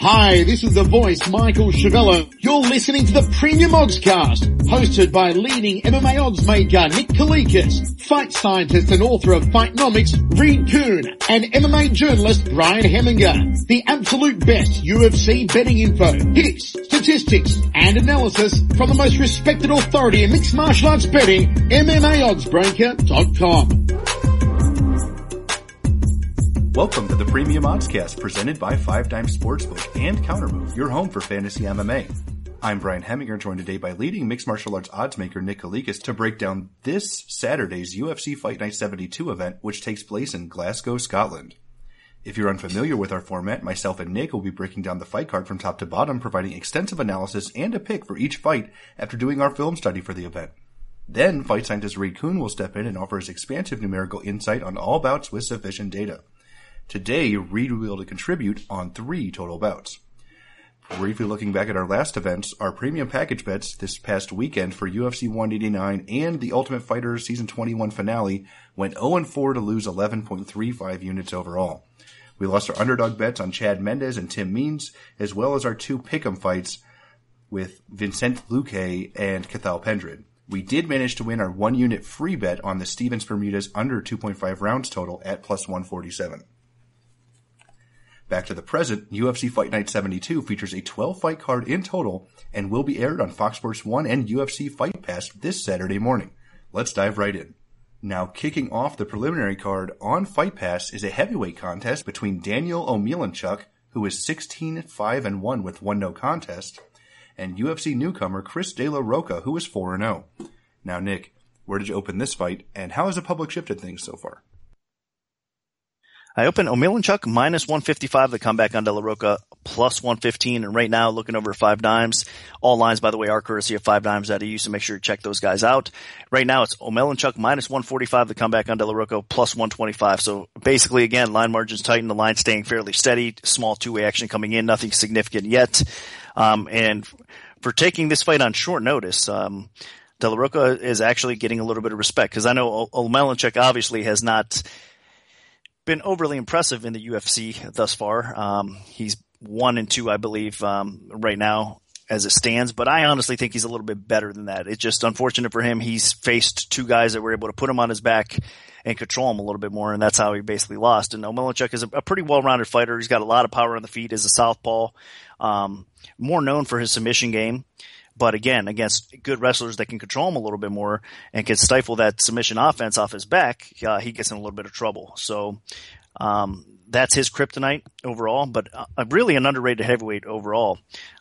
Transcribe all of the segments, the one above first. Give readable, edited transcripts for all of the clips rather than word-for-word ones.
Hi, this is the voice, Michael Chavello. You're listening to the Premium Oddscast, hosted by leading MMA odds maker Nick Kalikas, fight scientist and author of Fightnomics Reed Kuhn, and MMA journalist Brian Heminger. The absolute best UFC betting info, picks, statistics, and analysis from the most respected authority in mixed martial arts betting, MMAoddsbreaker.com. Welcome to the Premium Oddscast, presented by Five Dime Sportsbook and Countermove, your home for fantasy MMA. I'm Brian Heminger, joined today by leading mixed martial arts oddsmaker Nick Kalikas to break down this Saturday's UFC Fight Night 72 event, which takes place in Glasgow, Scotland. If you're unfamiliar with our format, myself and Nick will be breaking down the fight card from top to bottom, providing extensive analysis and a pick for each fight after doing our film study for the event. Then, fight scientist Reed Kuhn will step in and offer his expansive numerical insight on all bouts with sufficient data. Today, Reed will be able to contribute on 3 total bouts. Briefly looking back at our last events, our premium package bets this past weekend for UFC 189 and the Ultimate Fighter Season 21 finale went 0-4 to lose 11.35 units overall. We lost our underdog bets on Chad Mendes and Tim Means, as well as our 2 pick'em fights with Vincent Luque and Cathal Pendred. We did manage to win our 1-unit free bet on the Stevens Bermudez under 2.5 rounds total at plus 147. Back to the present, UFC Fight Night 72 features a 12-fight card in total and will be aired on Fox Sports 1 and UFC Fight Pass this Saturday morning. Let's dive right in. Now, kicking off the preliminary card on Fight Pass is a heavyweight contest between Daniel Omielanchuk, who is 16-5-1 with 1 no contest, and UFC newcomer Chris De La Roca, who is 4-0. Now, Nick, where did you open this fight, and how has the public shifted things so far? I opened Omielanchuk minus 155, the comeback on De La Roca plus 115, and right now looking over 5 dimes. All lines, by the way, are courtesy of 5 dimes out of you, so make sure you check those guys out. Right now it's Omielanchuk minus 145, the comeback on De La Roca plus 125. So basically, again, line margins tighten, the line staying fairly steady, small two-way action coming in, nothing significant yet. And for taking this fight on short notice, De La Roca is actually getting a little bit of respect, because I know Omielanchuk obviously has not been overly impressive in the UFC thus far. He's 1-2, I believe, right now as it stands, but I honestly think he's a little bit better than that. It's just unfortunate for him. He's faced 2 guys that were able to put him on his back and control him a little bit more, and that's how he basically lost. And Omielanchuk is a pretty well-rounded fighter. He's got a lot of power on the feet as a southpaw, more known for his submission game. But again, against good wrestlers that can control him a little bit more and can stifle that submission offense off his back, he gets in a little bit of trouble. So that's his kryptonite overall, but really an underrated heavyweight overall.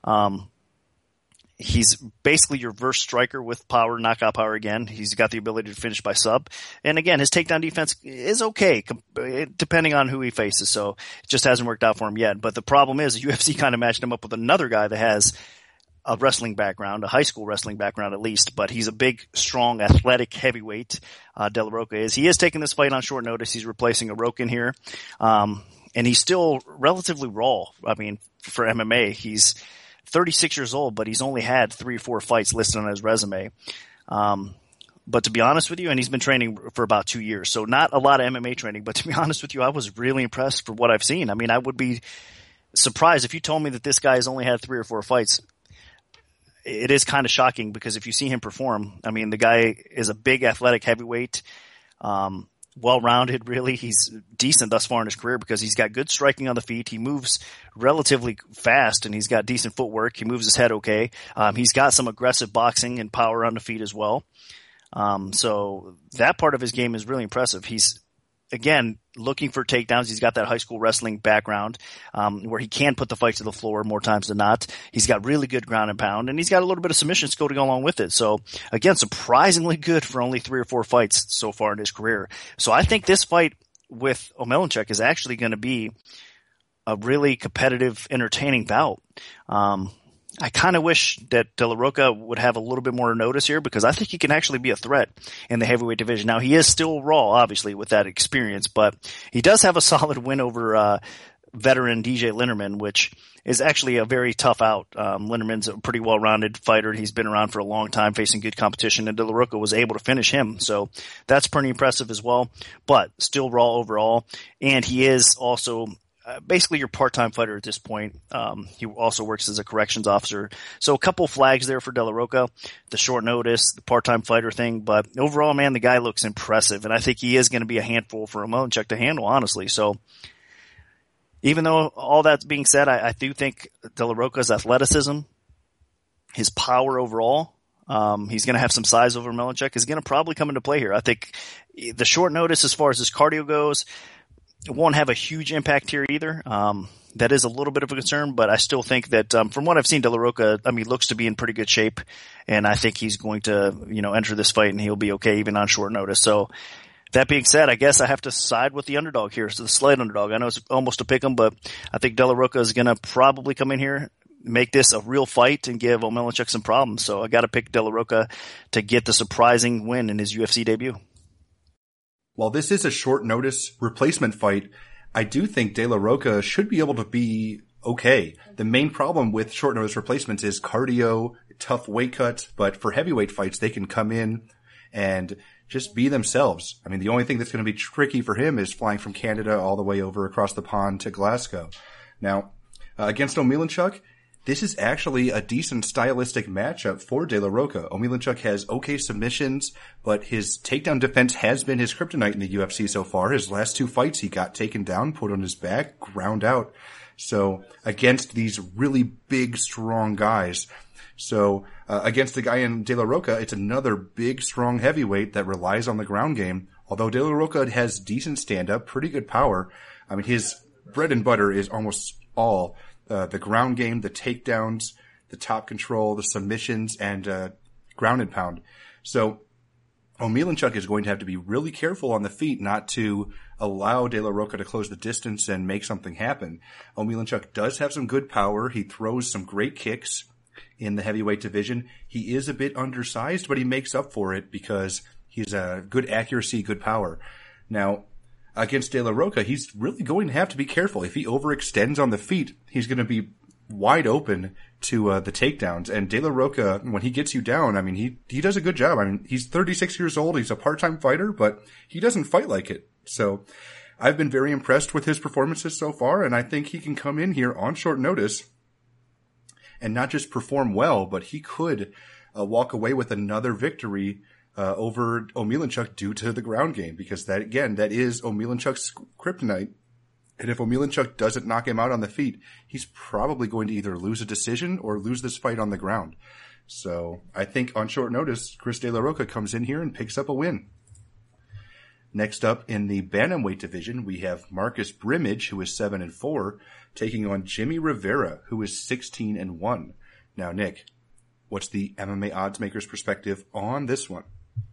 He's basically your verse striker with power, knockout power again. He's got the ability to finish by sub. And again, his takedown defense is okay, depending on who he faces. So it just hasn't worked out for him yet. But the problem is the UFC kind of matched him up with another guy that has a wrestling background, a high school wrestling background at least, but he's a big, strong, athletic heavyweight. De La Roca is. He is taking this fight on short notice. He's replacing Arokin here. And he's still relatively raw. I mean, for MMA, he's 36 years old, but he's only had 3 or 4 fights listed on his resume. But to be honest with you, and he's been training for about 2 years, so not a lot of MMA training, but to be honest with you, I was really impressed for what I've seen. I mean, I would be surprised if you told me that this guy has only had 3 or 4 fights. It is kind of shocking, because if you see him perform, I mean, the guy is a big athletic heavyweight, well-rounded, really. He's decent thus far in his career because he's got good striking on the feet. He moves relatively fast, and he's got decent footwork. He moves his head okay. He's got some aggressive boxing and power on the feet as well. So that part of his game is really impressive. He's, again, looking for takedowns. He's got that high school wrestling background, where he can put the fight to the floor more times than not. He's got really good ground and pound, and he's got a little bit of submission skill to go along with it. So again, surprisingly good for only 3 or 4 fights so far in his career. So I think this fight with Omielanchuk is actually going to be a really competitive, entertaining bout. I kind of wish that De La Roca would have a little bit more notice here, because I think he can actually be a threat in the heavyweight division. Now, he is still raw, obviously, with that experience, but he does have a solid win over veteran DJ Linderman, which is actually a very tough out. Linderman's a pretty well-rounded fighter. He's been around for a long time, facing good competition, and De La Roca was able to finish him. So that's pretty impressive as well, but still raw overall. And he is also basically your part-time fighter at this point. He also works as a corrections officer. So a couple flags there for De La Roca, the short notice, the part-time fighter thing. But overall, man, the guy looks impressive. And I think he is going to be a handful for Omilanchuk to handle, honestly. So even though all that's being said, I do think De La Roca's athleticism, his power overall, he's going to have some size over Omilanchuk, is going to probably come into play here. I think the short notice as far as his cardio goes, it won't have a huge impact here either. That is a little bit of a concern, but I still think that from what I've seen, De La Roca, looks to be in pretty good shape, and I think he's going to, enter this fight and he'll be okay even on short notice. So that being said, I guess I have to side with the underdog here. So the slight underdog. I know it's almost a pick 'em, but I think De La Roca is going to probably come in here, make this a real fight, and give Omilanchuk some problems. So I got to pick De La Roca to get the surprising win in his UFC debut. While this is a short notice replacement fight, I do think De La Roca should be able to be okay. The main problem with short notice replacements is cardio, tough weight cuts, but for heavyweight fights, they can come in and just be themselves. The only thing that's going to be tricky for him is flying from Canada all the way over across the pond to Glasgow. Now, against Omilanchuk, this is actually a decent stylistic matchup for De La Roca. Omilanchuk has okay submissions, but his takedown defense has been his kryptonite in the UFC so far. His last 2 fights, he got taken down, put on his back, ground out. So against these really big, strong guys. So against the guy in De La Roca, it's another big, strong heavyweight that relies on the ground game. Although De La Roca has decent stand-up, pretty good power. His bread and butter is almost all the ground game, the takedowns, the top control, the submissions, and ground and pound. So Omilanchuk is going to have to be really careful on the feet not to allow De La Roca to close the distance and make something happen. Omilanchuk does have some good power. He throws some great kicks in the heavyweight division. He is a bit undersized, but he makes up for it because he's a good accuracy, good power. Now, against De La Roca, he's really going to have to be careful. If he overextends on the feet, he's going to be wide open to the takedowns. And De La Roca, when he gets you down, he does a good job. He's 36 years old. He's a part-time fighter, but he doesn't fight like it. So I've been very impressed with his performances so far, and I think he can come in here on short notice and not just perform well, but he could walk away with another victory over Omilanchuk due to the ground game, because that is Omilanchuk's kryptonite. And if Omilanchuk doesn't knock him out on the feet, he's probably going to either lose a decision or lose this fight on the ground. So I think on short notice, Chris De La Roca comes in here and picks up a win. Next up in the bantamweight division, we have Marcus Brimage, who is 7-4, taking on Jimmy Rivera, who is 16-1. Now, Nick, what's the MMA odds maker's perspective on this one?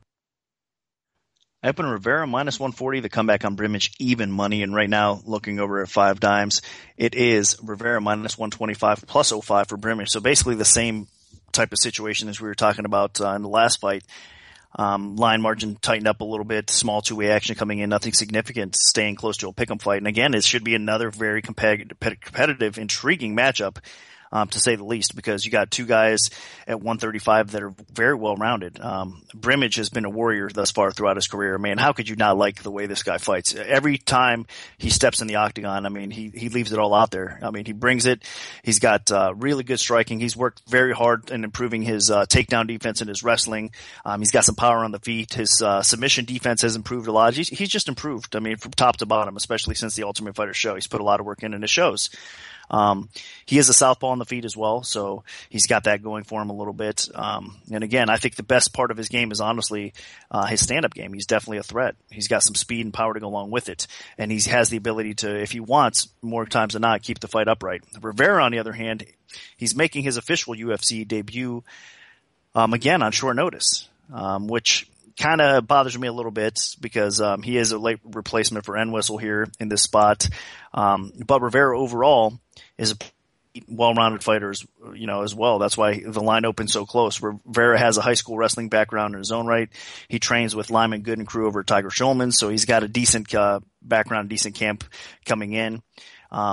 I open Rivera minus 140, the comeback on Brimage even money, and right now looking over at 5 dimes, it is Rivera minus 125 plus 05 for Brimage. So basically the same type of situation as we were talking about in the last fight. Line margin tightened up a little bit, small 2-way action coming in, nothing significant, staying close to a pick'em fight. And again, it should be another very competitive, intriguing matchup. To say the least, because you got 2 guys at 135 that are very well rounded. Brimage has been a warrior thus far throughout his career. Man, how could you not like the way this guy fights? Every time he steps in the octagon, he leaves it all out there. He brings it. He's got really good striking. He's worked very hard in improving his takedown defense and his wrestling. He's got some power on the feet. His submission defense has improved a lot. He's just improved. From top to bottom, especially since the Ultimate Fighter show. He's put a lot of work in, and it shows. He is a southpaw on the feet as well, so he's got that going for him a little bit. And again, I think the best part of his game is honestly his stand-up game. He's definitely a threat. He's got some speed and power to go along with it, and he has the ability to, if he wants, more times than not, keep the fight upright. Rivera, on the other hand, he's making his official UFC debut again on short notice, which kind of bothers me a little bit because he is a late replacement for Entwistle here in this spot. But Rivera overall is a well-rounded fighter as well. That's why the line opens so close. Rivera has a high school wrestling background in his own right. He trains with Lyman Good and crew over at Tiger Schulman, so he's got a decent background, decent camp coming in.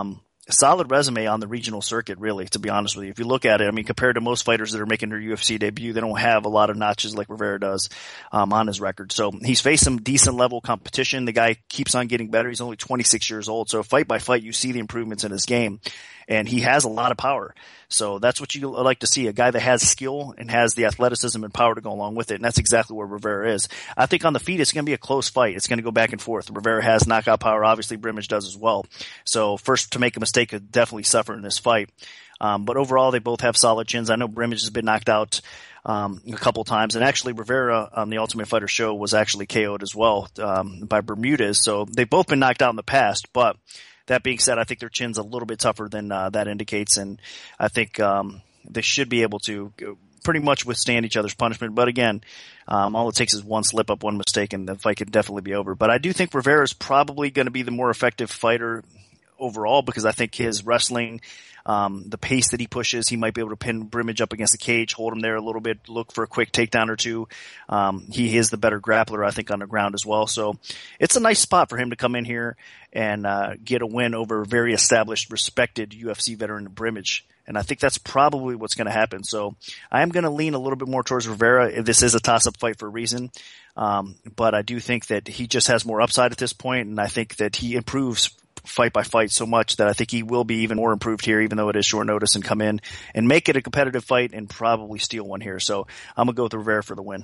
solid resume on the regional circuit, really, to be honest with you. If you look at it, I mean, compared to most fighters that are making their UFC debut, they don't have a lot of notches like Rivera does on his record. So he's faced some decent level competition. The guy keeps on getting better. He's only 26 years old. So fight by fight, you see the improvements in his game. And he has a lot of power. So that's what you like to see, a guy that has skill and has the athleticism and power to go along with it. And that's exactly where Rivera is. I think on the feet, it's going to be a close fight. It's going to go back and forth. Rivera has knockout power. Obviously, Brimage does as well. So first to make a mistake could definitely suffer in this fight. But overall, they both have solid chins. I know Brimage has been knocked out a couple times. And actually, Rivera on the Ultimate Fighter show was actually KO'd as well by Bermudez. So they've both been knocked out in the past. But that being said, I think their chin's a little bit tougher than that indicates, and I think they should be able to pretty much withstand each other's punishment. But again, all it takes is one slip up, one mistake, and the fight could definitely be over. But I do think Rivera is probably going to be the more effective fighter overall, because I think his wrestling, the pace that he pushes, he might be able to pin Brimage up against the cage, hold him there a little bit, look for a quick takedown or two. He is the better grappler, I think, on the ground as well. So it's a nice spot for him to come in here and get a win over a very established, respected UFC veteran Brimage. And I think that's probably what's going to happen. So I am going to lean a little bit more towards Rivera. This is a toss-up fight for a reason. But I do think that he just has more upside at this point, and I think that he improves fight by fight so much that I think he will be even more improved here, even though it is short notice, and come in and make it a competitive fight and probably steal one here. So I'm going to go with Rivera for the win.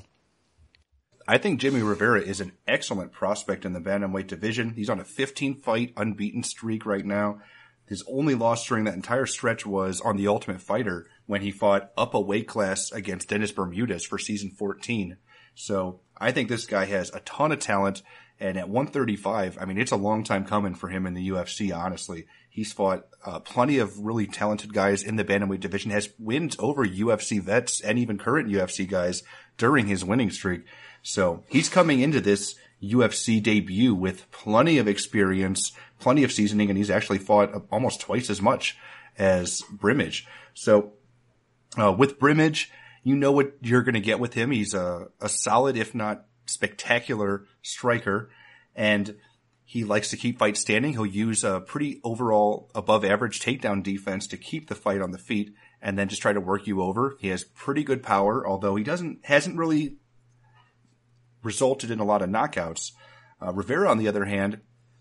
I think Jimmy Rivera is an excellent prospect in the bantamweight division. He's on a 15-fight unbeaten streak right now. His only loss during that entire stretch was on The Ultimate Fighter when he fought up a weight class against Dennis Bermudez for season 14. So I think this guy has a ton of talent. And at 135, I mean, it's a long time coming for him in the UFC, honestly. He's fought plenty of really talented guys in the bantamweight division, has wins over UFC vets and even current UFC guys during his winning streak. So he's coming into this UFC debut with plenty of experience, plenty of seasoning, and he's actually fought almost twice as much as Brimage. So with Brimage, you know what you're going to get with him. He's a solid, if not spectacular striker, and he likes to keep fights standing. He'll use a pretty overall above average takedown defense to keep the fight on the feet and then just try to work you over. He has pretty good power, although he hasn't really resulted in a lot of knockouts. Rivera, on the other hand,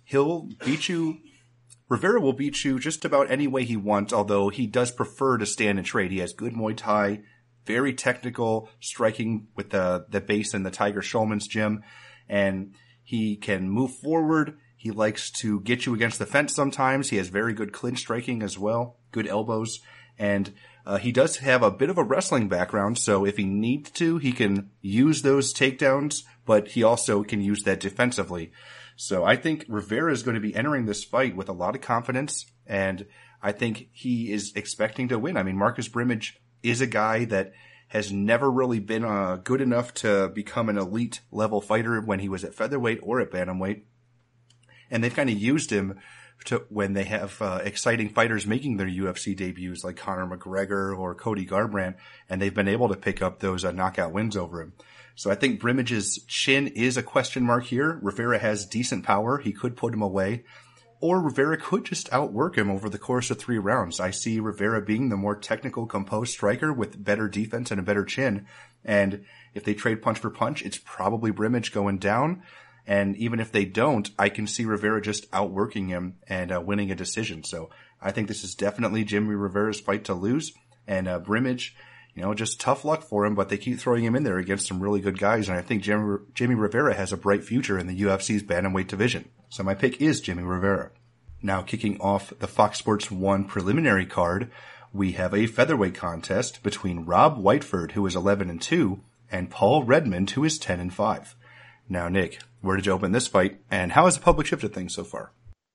Rivera will beat you just about any way he wants, although he does prefer to stand and trade. He has good Muay Thai, very technical striking with the base in the Tiger Schulman's gym, and he can move forward. He likes to get you against the fence sometimes. He has very good clinch striking as well, good elbows, and he does have a bit of a wrestling background, so if he needs to, he can use those takedowns, but he also can use that defensively. So I think Rivera is going to be entering this fight with a lot of confidence, and I think he is expecting to win. I mean, Marcus Brimage is a guy that has never really been good enough to become an elite level fighter when he was at featherweight or at bantamweight. And they've kind of used him when they have exciting fighters making their UFC debuts like Conor McGregor or Cody Garbrandt, and they've been able to pick up those knockout wins over him. So I think Brimage's chin is a question mark here. Rivera has decent power. He could put him away. Or Rivera could just outwork him over the course of 3 rounds. I see Rivera being the more technical, composed striker with better defense and a better chin. And if they trade punch for punch, it's probably Brimage going down. And even if they don't, I can see Rivera just outworking him and winning a decision. So I think this is definitely Jimmy Rivera's fight to lose. And Brimage, just tough luck for him, but they keep throwing him in there against some really good guys. And I think Jimmy Rivera has a bright future in the UFC's bantamweight division. So my pick is Jimmy Rivera. Now kicking off the Fox Sports 1 preliminary card, we have a featherweight contest between Rob Whiteford, who is 11-2, and Paul Redmond, who is 10-5. Now, Nick, where did you open this fight, and how has the public shifted things so far?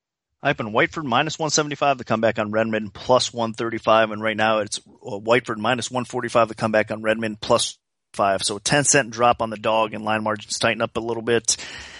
I opened Whiteford -175, the comeback on Redmond +135, and right now it's Whiteford -145, the comeback on Redmond +5. So a 10-cent drop on the dog, and line margins tighten up a little bit.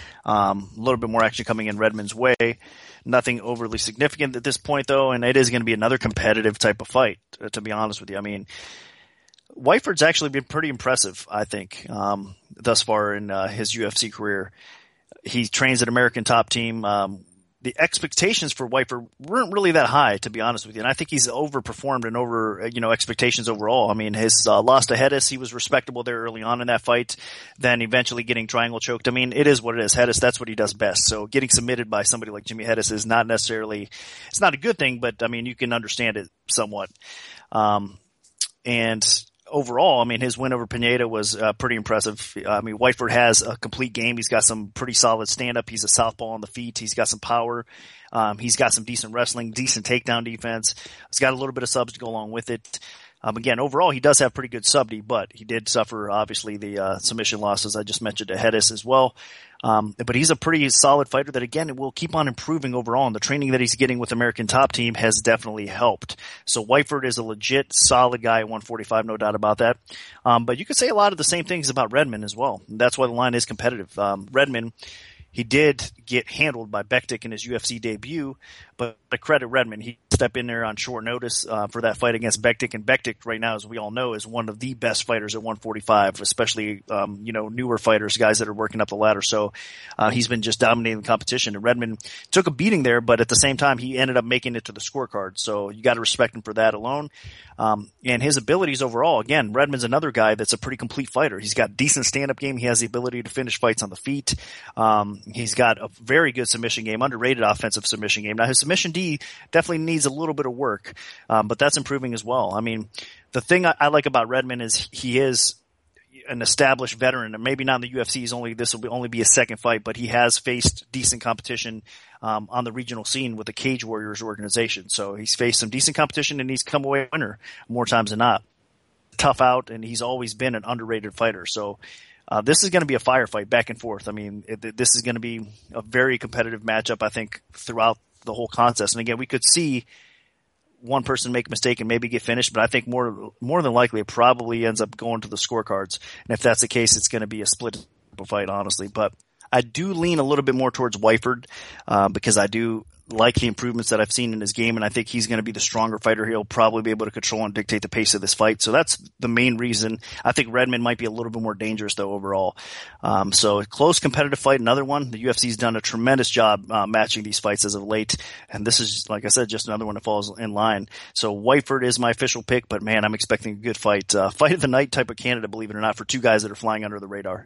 A little bit more action coming in Redmond's way. Nothing overly significant at this point, though, and it is going to be another competitive type of fight, to be honest with you. I mean, Whiteford's actually been pretty impressive, I think, thus far in his UFC career. He trains at American Top Team. the expectations for Whiteford weren't really that high, to be honest with you. And I think he's overperformed and over, expectations overall. I mean, his loss to Hedis, he was respectable there early on in that fight, then eventually getting triangle choked. I mean, it is what it is. Hedis, that's what he does best. So getting submitted by somebody like Jimmy Hedis is not necessarily, it's not a good thing, but I mean, you can understand it somewhat. And overall, I mean, his win over Pineda was pretty impressive. I mean, Whiteford has a complete game. He's got some pretty solid stand-up. He's a southpaw on the feet. He's got some power. He's got some decent wrestling, decent takedown defense. He's got a little bit of subs to go along with it. Again, overall, he does have pretty good sub-D, but he did suffer, obviously, the submission losses I just mentioned to Hedis as well. But he's a pretty solid fighter that, again, will keep on improving overall, and the training that he's getting with American Top Team has definitely helped. So Whiteford is a legit solid guy at 145, no doubt about that. But you could say a lot of the same things about Redmond as well. And that's why the line is competitive. Redmond, he did get handled by Bektic in his UFC debut, but to credit Redmond, he stepped in there on short notice for that fight against Bektic. And Bektic right now, as we all know, is one of the best fighters at 145, especially, newer fighters, guys that are working up the ladder. So he's been just dominating the competition. And Redmond took a beating there, but at the same time, he ended up making it to the scorecard. So you got to respect him for that alone. And his abilities overall, again, Redmond's another guy that's a pretty complete fighter. He's got decent stand-up game. He has the ability to finish fights on the feet. He's got a very good submission game, underrated offensive submission game. Now, his submission D definitely needs a little bit of work, but that's improving as well. I mean, the thing I like about Redmond is he is an established veteran, and maybe not in the UFC. This will only be his second fight, but he has faced decent competition on the regional scene with the Cage Warriors organization. So he's faced some decent competition, and he's come away a winner more times than not. Tough out, and he's always been an underrated fighter. So this is going to be a firefight back and forth. I mean, this is going to be a very competitive matchup, I think, throughout the whole contest. And again, we could see one person make a mistake and maybe get finished, but I think more than likely it probably ends up going to the scorecards. And if that's the case, it's going to be a split fight, honestly. But I do lean a little bit more towards Whiteford because I do like the improvements that I've seen in his game, and I think he's going to be the stronger fighter. He'll probably be able to control and dictate the pace of this fight. So that's the main reason. I think Redmond might be a little bit more dangerous, though, overall. So a close competitive fight, another one. The UFC's done a tremendous job matching these fights as of late, and this is, like I said, just another one that falls in line. So Whiteford is my official pick, but man, I'm expecting a good fight. Fight of the night type of candidate, believe it or not, for two guys that are flying under the radar.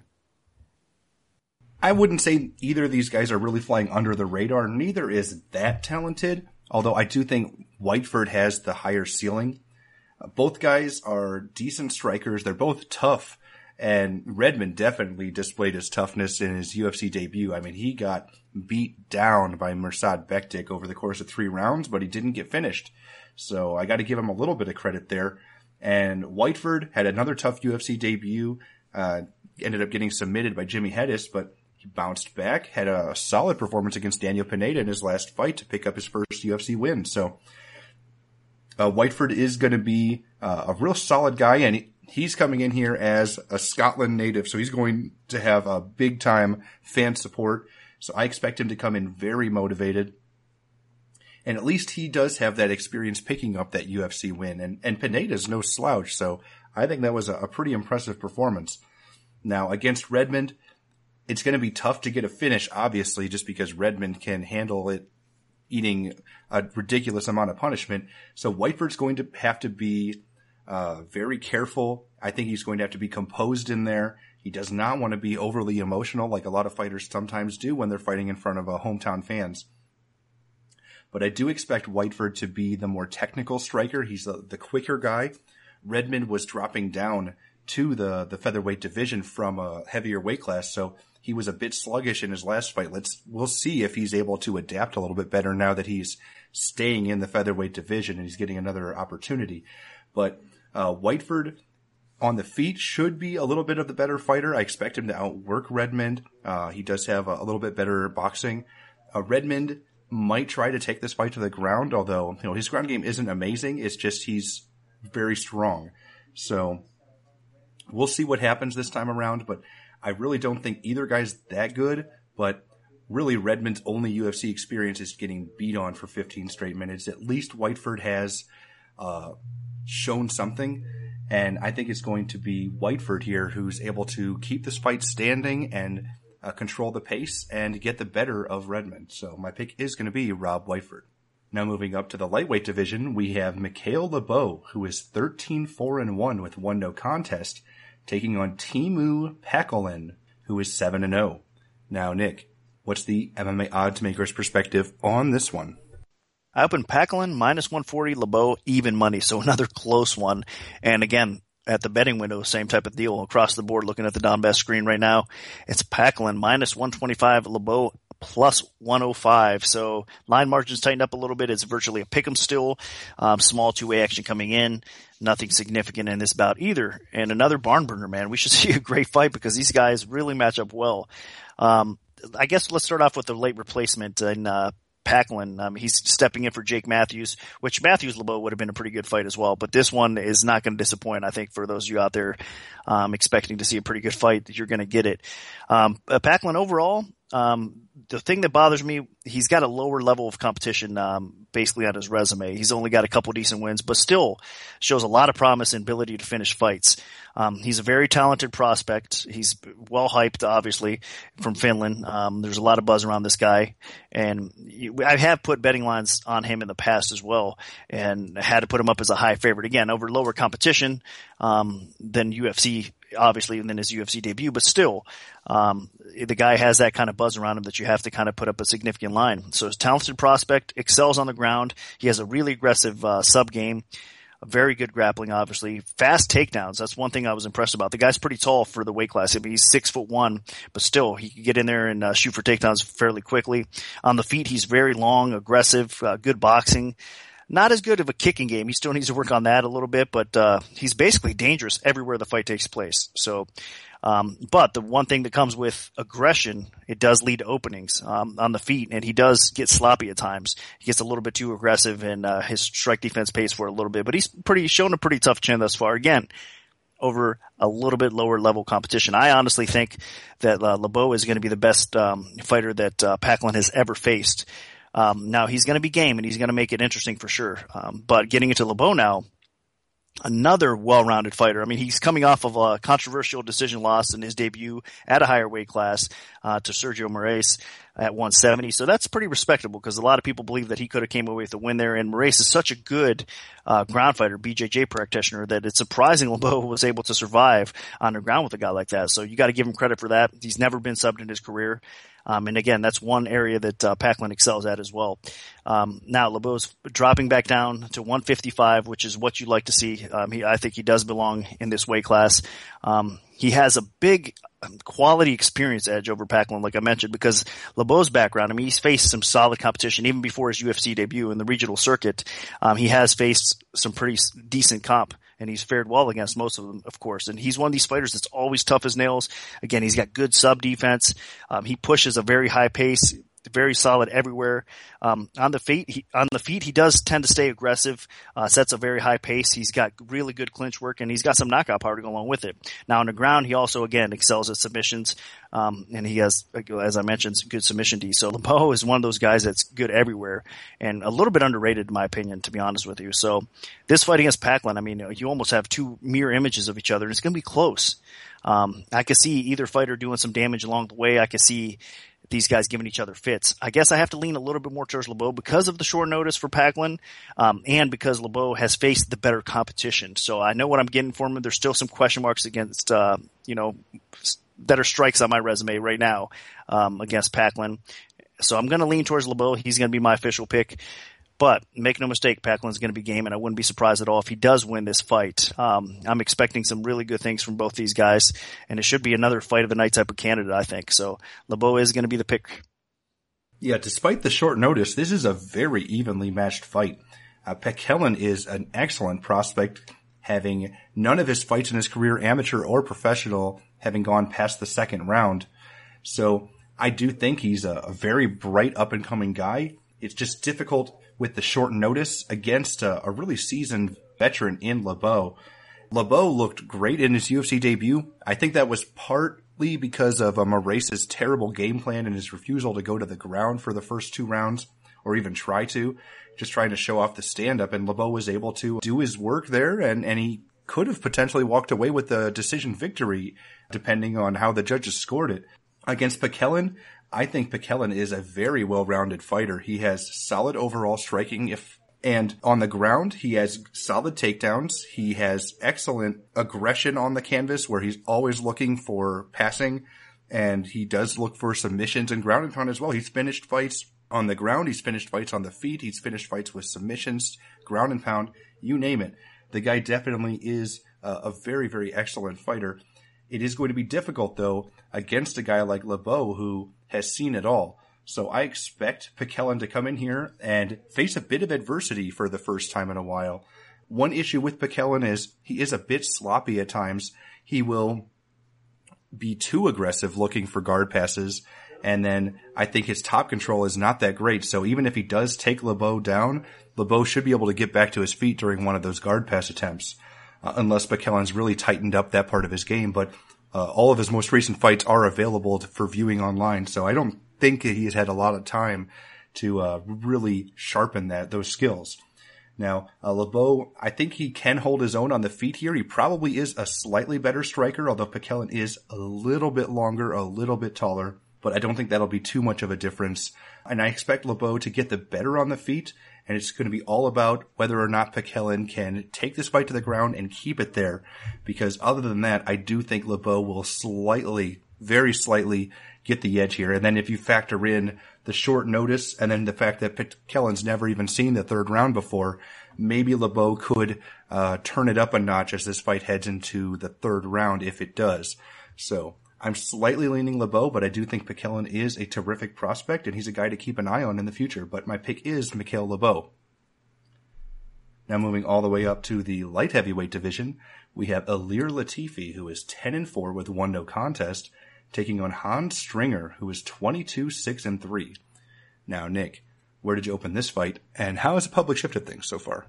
I wouldn't say either of these guys are really flying under the radar. Neither is that talented, although I do think Whiteford has the higher ceiling. Both guys are decent strikers. They're both tough, and Redmond definitely displayed his toughness in his UFC debut. I mean, he got beat down by Mirsad Bektic over the course of 3 rounds, but he didn't get finished. So I got to give him a little bit of credit there. And Whiteford had another tough UFC debut, ended up getting submitted by Jimmy Hedis, but he bounced back, had a solid performance against Daniel Pineda in his last fight to pick up his first UFC win. So Whiteford is going to be a real solid guy, and he's coming in here as a Scotland native, so he's going to have a big-time fan support. So I expect him to come in very motivated. And at least he does have that experience picking up that UFC win. And Pineda's no slouch, so I think that was a pretty impressive performance. Now, against Redmond, it's going to be tough to get a finish, obviously, just because Redmond can handle it eating a ridiculous amount of punishment. So Whiteford's going to have to be very careful. I think he's going to have to be composed in there. He does not want to be overly emotional like a lot of fighters sometimes do when they're fighting in front of hometown fans. But I do expect Whiteford to be the more technical striker. He's the quicker guy. Redmond was dropping down to the featherweight division from a heavier weight class, so he was a bit sluggish in his last fight. We'll see if he's able to adapt a little bit better now that he's staying in the featherweight division and he's getting another opportunity. But Whiteford on the feet should be a little bit of the better fighter. I expect him to outwork Redmond. He does have a little bit better boxing. Redmond might try to take this fight to the ground, although his ground game isn't amazing. It's just he's very strong. So we'll see what happens this time around, but I really don't think either guy's that good, but really Redmond's only UFC experience is getting beat on for 15 straight minutes. At least Whiteford has shown something, and I think it's going to be Whiteford here who's able to keep this fight standing and control the pace and get the better of Redmond. So my pick is going to be Rob Whiteford. Now moving up to the lightweight division, we have Mikhail Lebow, who is 13-4-1 with 1 no contest, taking on Teemu Packalén, who is 7-0. Now, Nick, what's the MMA odds maker's perspective on this one? I opened Packalén -140, Lebow even money, so another close one. And again, at the betting window, same type of deal across the board. Looking at the Donbest screen right now, it's Packalén -125, Lebow +105. So line margins tightened up a little bit. It's virtually a pick'em still. Small two-way action coming in. Nothing significant in this bout either. And another barn burner, man. We should see a great fight because these guys really match up well. I guess let's start off with the late replacement in Packalén. He's stepping in for Jake Matthews, which Matthews-Lebow would have been a pretty good fight as well. But this one is not going to disappoint. I think for those of you out there expecting to see a pretty good fight, you're going to get it. Packalén overall, the thing that bothers me, he's got a lower level of competition basically on his resume. He's only got a couple decent wins, but still shows a lot of promise and ability to finish fights. He's a very talented prospect. He's well hyped, obviously, from Finland. There's a lot of buzz around this guy, and I have put betting lines on him in the past as well, and had to put him up as a high favorite again over lower competition than UFC. Obviously, and then his UFC debut, but still, the guy has that kind of buzz around him that you have to kind of put up a significant line. So his talented prospect, excels on the ground. He has a really aggressive sub game, a very good grappling, obviously. Fast takedowns. That's one thing I was impressed about. The guy's pretty tall for the weight class. I mean, he's 6'1", but still, he can get in there and shoot for takedowns fairly quickly. On the feet, he's very long, aggressive, good boxing. Not as good of a kicking game. He still needs to work on that a little bit, but he's basically dangerous everywhere the fight takes place. So, but the one thing that comes with aggression, it does lead to openings on the feet, and he does get sloppy at times. He gets a little bit too aggressive, and his strike defense pays for it a little bit. But he's shown a pretty tough chin thus far. Again, over a little bit lower level competition. I honestly think that Lebow is going to be the best fighter that Packalén has ever faced. Now he's going to be game and he's going to make it interesting for sure. But getting into Lebow now, another well-rounded fighter. I mean, he's coming off of a controversial decision loss in his debut at a higher weight class, to Sergio Moraes at 170. So that's pretty respectable because a lot of people believe that he could have came away with a win there. And Moraes is such a good, ground fighter, BJJ practitioner, that it's surprising Lebow was able to survive on the ground with a guy like that. So you got to give him credit for that. He's never been subbed in his career. And again, that's one area that Packalén excels at as well. Now Lebow's dropping back down to 155, which is what you like to see. I think he does belong in this weight class. He has a big quality experience edge over Packalén, like I mentioned, because Lebow's background, I mean, he's faced some solid competition even before his UFC debut in the regional circuit. He has faced some pretty decent comp. And he's fared well against most of them, of course. And he's one of these fighters that's always tough as nails. Again, he's got good sub defense. He pushes a very high pace, very solid everywhere. On the feet, he does tend to stay aggressive, sets a very high pace. He's got really good clinch work, and he's got some knockout power to go along with it. Now on the ground, he also, again, excels at submissions. And he has, as I mentioned, some good submission D. So Lebow is one of those guys that's good everywhere and a little bit underrated in my opinion, to be honest with you. So this fight against Packalén, I mean, you almost have two mirror images of each other, and it's going to be close. I could see either fighter doing some damage along the way. I could see these guys giving each other fits. I guess I have to lean a little bit more towards Lebow because of the short notice for Packalén, and because Lebow has faced the better competition. So I know what I'm getting from him. There's still some question marks against, better strikes on my resume right now, against Packalén. So I'm going to lean towards Lebow. He's going to be my official pick. But make no mistake, Packlin's going to be game, and I wouldn't be surprised at all if he does win this fight. I'm expecting some really good things from both these guys, and it should be another fight of the night type of candidate, I think. So Lebow is going to be the pick. Yeah, despite the short notice, this is a very evenly matched fight. Packalén is an excellent prospect, having none of his fights in his career, amateur or professional, having gone past the second round. So I do think he's a very bright up-and-coming guy. It's just difficult with the short notice against a really seasoned veteran in Lebow. Lebow looked great in his UFC debut. I think that was partly because of Moraes' terrible game plan and his refusal to go to the ground for the first 2 rounds, or even try to, just trying to show off the stand-up. And Lebow was able to do his work there, and he could have potentially walked away with the decision victory, depending on how the judges scored it. Against Pekellen, I think Pekellen is a very well-rounded fighter. He has solid overall striking, and on the ground, he has solid takedowns. He has excellent aggression on the canvas where he's always looking for passing, and he does look for submissions and ground and pound as well. He's finished fights on the ground. He's finished fights on the feet. He's finished fights with submissions, ground and pound, you name it. The guy definitely is a very, very excellent fighter. It is going to be difficult, though, against a guy like Lebow who has seen it all. So I expect Pekellen to come in here and face a bit of adversity for the first time in a while. One issue with Pekellen is he is a bit sloppy at times. He will be too aggressive looking for guard passes, and then I think his top control is not that great. So even if he does take Lebow down, Lebow should be able to get back to his feet during one of those guard pass attempts. Unless Pekellen's really tightened up that part of his game. But all of his most recent fights are available for viewing online, so I don't think he's had a lot of time to really sharpen those skills. Now, Lebow, I think he can hold his own on the feet here. He probably is a slightly better striker, although Pekellen is a little bit longer, a little bit taller, but I don't think that'll be too much of a difference. And I expect Lebow to get the better on the feet, and it's going to be all about whether or not Pekellen can take this fight to the ground and keep it there. Because other than that, I do think Lebow will very slightly get the edge here. And then if you factor in the short notice and then the fact that Pekellen's never even seen the third round before, maybe Lebow could turn it up a notch as this fight heads into the third round if it does. So I'm slightly leaning Lebow, but I do think Pekellen is a terrific prospect, and he's a guy to keep an eye on in the future. But my pick is Mikhail Lebow. Now moving all the way up to the light heavyweight division, we have Ilir Latifi, who is 10-4 with 1 no contest, taking on Hans Stringer, who is 22-6-3. Now, Nick, where did you open this fight, and how has the public shifted things so far?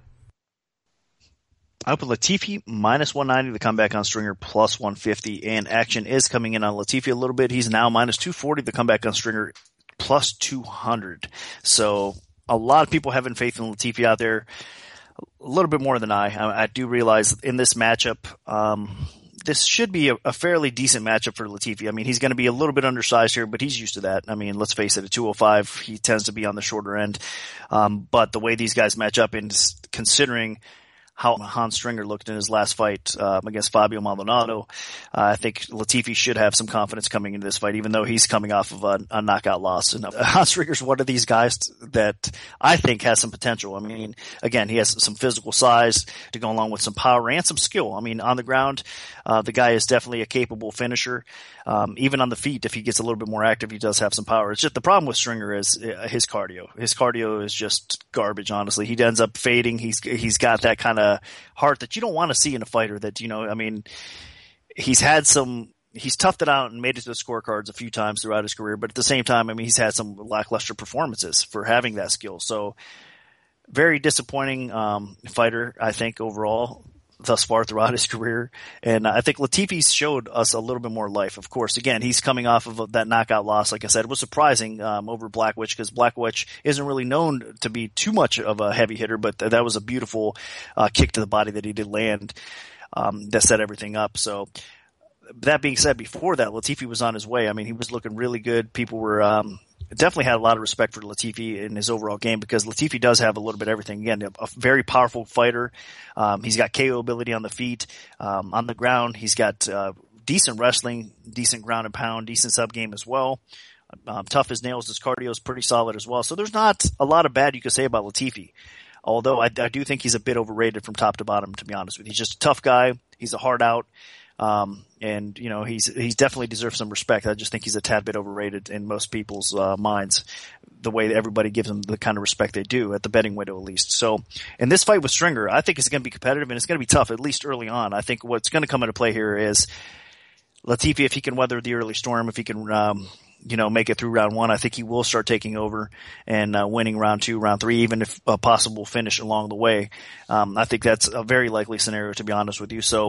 I open Latifi minus 190, the comeback on Stringer plus 150, and action is coming in on Latifi a little bit. He's now minus 240, the comeback on Stringer plus 200. So a lot of people having faith in Latifi out there, a little bit more than I do realize in this matchup, this should be a fairly decent matchup for Latifi. I mean, he's going to be a little bit undersized here, but he's used to that. I mean, let's face it, at 205, he tends to be on the shorter end. But the way these guys match up, and considering how Hans Stringer looked in his last fight against Fabio Maldonado, I think Latifi should have some confidence coming into this fight, even though he's coming off of a knockout loss. And Hans Stringer's one of these guys that I think has some potential. I mean, again, he has some physical size to go along with some power and some skill. I mean, on the ground, the guy is definitely a capable finisher. Even on the feet, if he gets a little bit more active, he does have some power. It's just the problem with Stringer is his cardio. His cardio is just garbage, honestly. He ends up fading. He's got that kind of heart that you don't want to see in a fighter that, I mean, he's toughed it out and made it to the scorecards a few times throughout his career, but at the same time, I mean, he's had some lackluster performances for having that skill. So very disappointing fighter, I think, overall thus far throughout his career. And I think Latifi showed us a little bit more life. Of course, again, he's coming off of that knockout loss. Like I said, it was surprising over Blachowicz, because Blachowicz isn't really known to be too much of a heavy hitter, but that was a beautiful kick to the body that he did land that set everything up. So that being said, before that, Latifi was on his way. I mean, he was looking really good. People were definitely had a lot of respect for Latifi in his overall game, because Latifi does have a little bit of everything. Again, a very powerful fighter. He's got KO ability on the feet. On the ground, he's got decent wrestling, decent ground and pound, decent sub game as well. Tough as nails. His cardio is pretty solid as well. So there's not a lot of bad you could say about Latifi. Although I do think he's a bit overrated from top to bottom, to be honest with you. He's just a tough guy. He's a hard out. And he's definitely deserves some respect. I just think he's a tad bit overrated in most people's minds, the way that everybody gives him the kind of respect they do at the betting window, at least. So in this fight with Stringer, I think it's going to be competitive and it's going to be tough, at least early on. I think what's going to come into play here is Latifi, if he can weather the early storm, if he can, make it through round 1, I think he will start taking over and winning round 2, round 3, even if a possible finish along the way. I think that's a very likely scenario, to be honest with you. So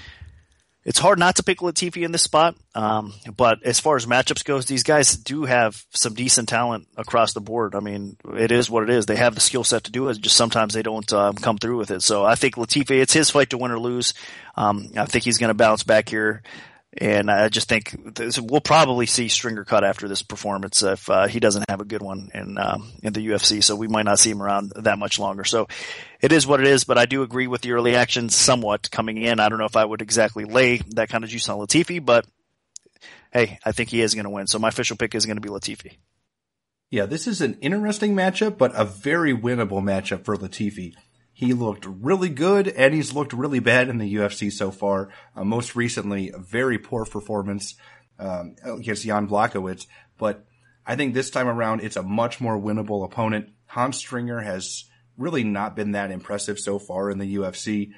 it's hard not to pick Latifi in this spot. But as far as matchups goes, these guys do have some decent talent across the board. I mean, it is what it is. They have the skill set to do it. Just sometimes they don't come through with it. So I think Latifi, it's his fight to win or lose. I think he's going to bounce back here. And I just think we'll probably see Stringer cut after this performance if he doesn't have a good one in the UFC. So we might not see him around that much longer. So it is what it is. But I do agree with the early action somewhat coming in. I don't know if I would exactly lay that kind of juice on Latifi, but hey, I think he is going to win. So my official pick is going to be Latifi. Yeah, this is an interesting matchup, but a very winnable matchup for Latifi. He looked really good, and he's looked really bad in the UFC so far. Most recently, a very poor performance against Jan Blachowicz. But I think this time around, it's a much more winnable opponent. Hans Stringer has really not been that impressive so far in the UFC.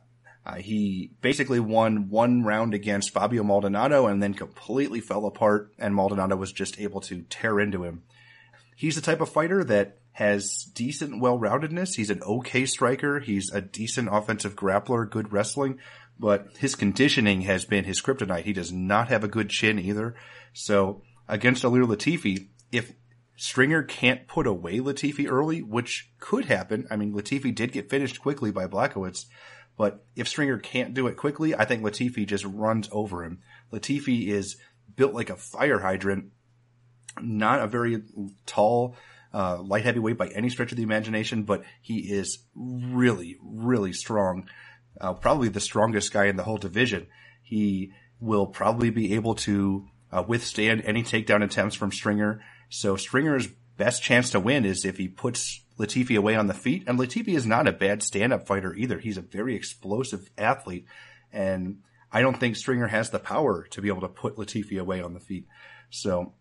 He basically won one round against Fabio Maldonado and then completely fell apart, and Maldonado was just able to tear into him. He's the type of fighter that has decent well-roundedness. He's an okay striker. He's a decent offensive grappler, good wrestling, but his conditioning has been his kryptonite. He does not have a good chin either. So against Ilir Latifi, if Stringer can't put away Latifi early, which could happen. I mean, Latifi did get finished quickly by Blachowicz, but if Stringer can't do it quickly, I think Latifi just runs over him. Latifi is built like a fire hydrant, not a very tall, light heavyweight by any stretch of the imagination, but he is really, really strong. Probably the strongest guy in the whole division. He will probably be able to withstand any takedown attempts from Stringer. So Stringer's best chance to win is if he puts Latifi away on the feet. And Latifi is not a bad stand-up fighter either. He's a very explosive athlete. And I don't think Stringer has the power to be able to put Latifi away on the feet. So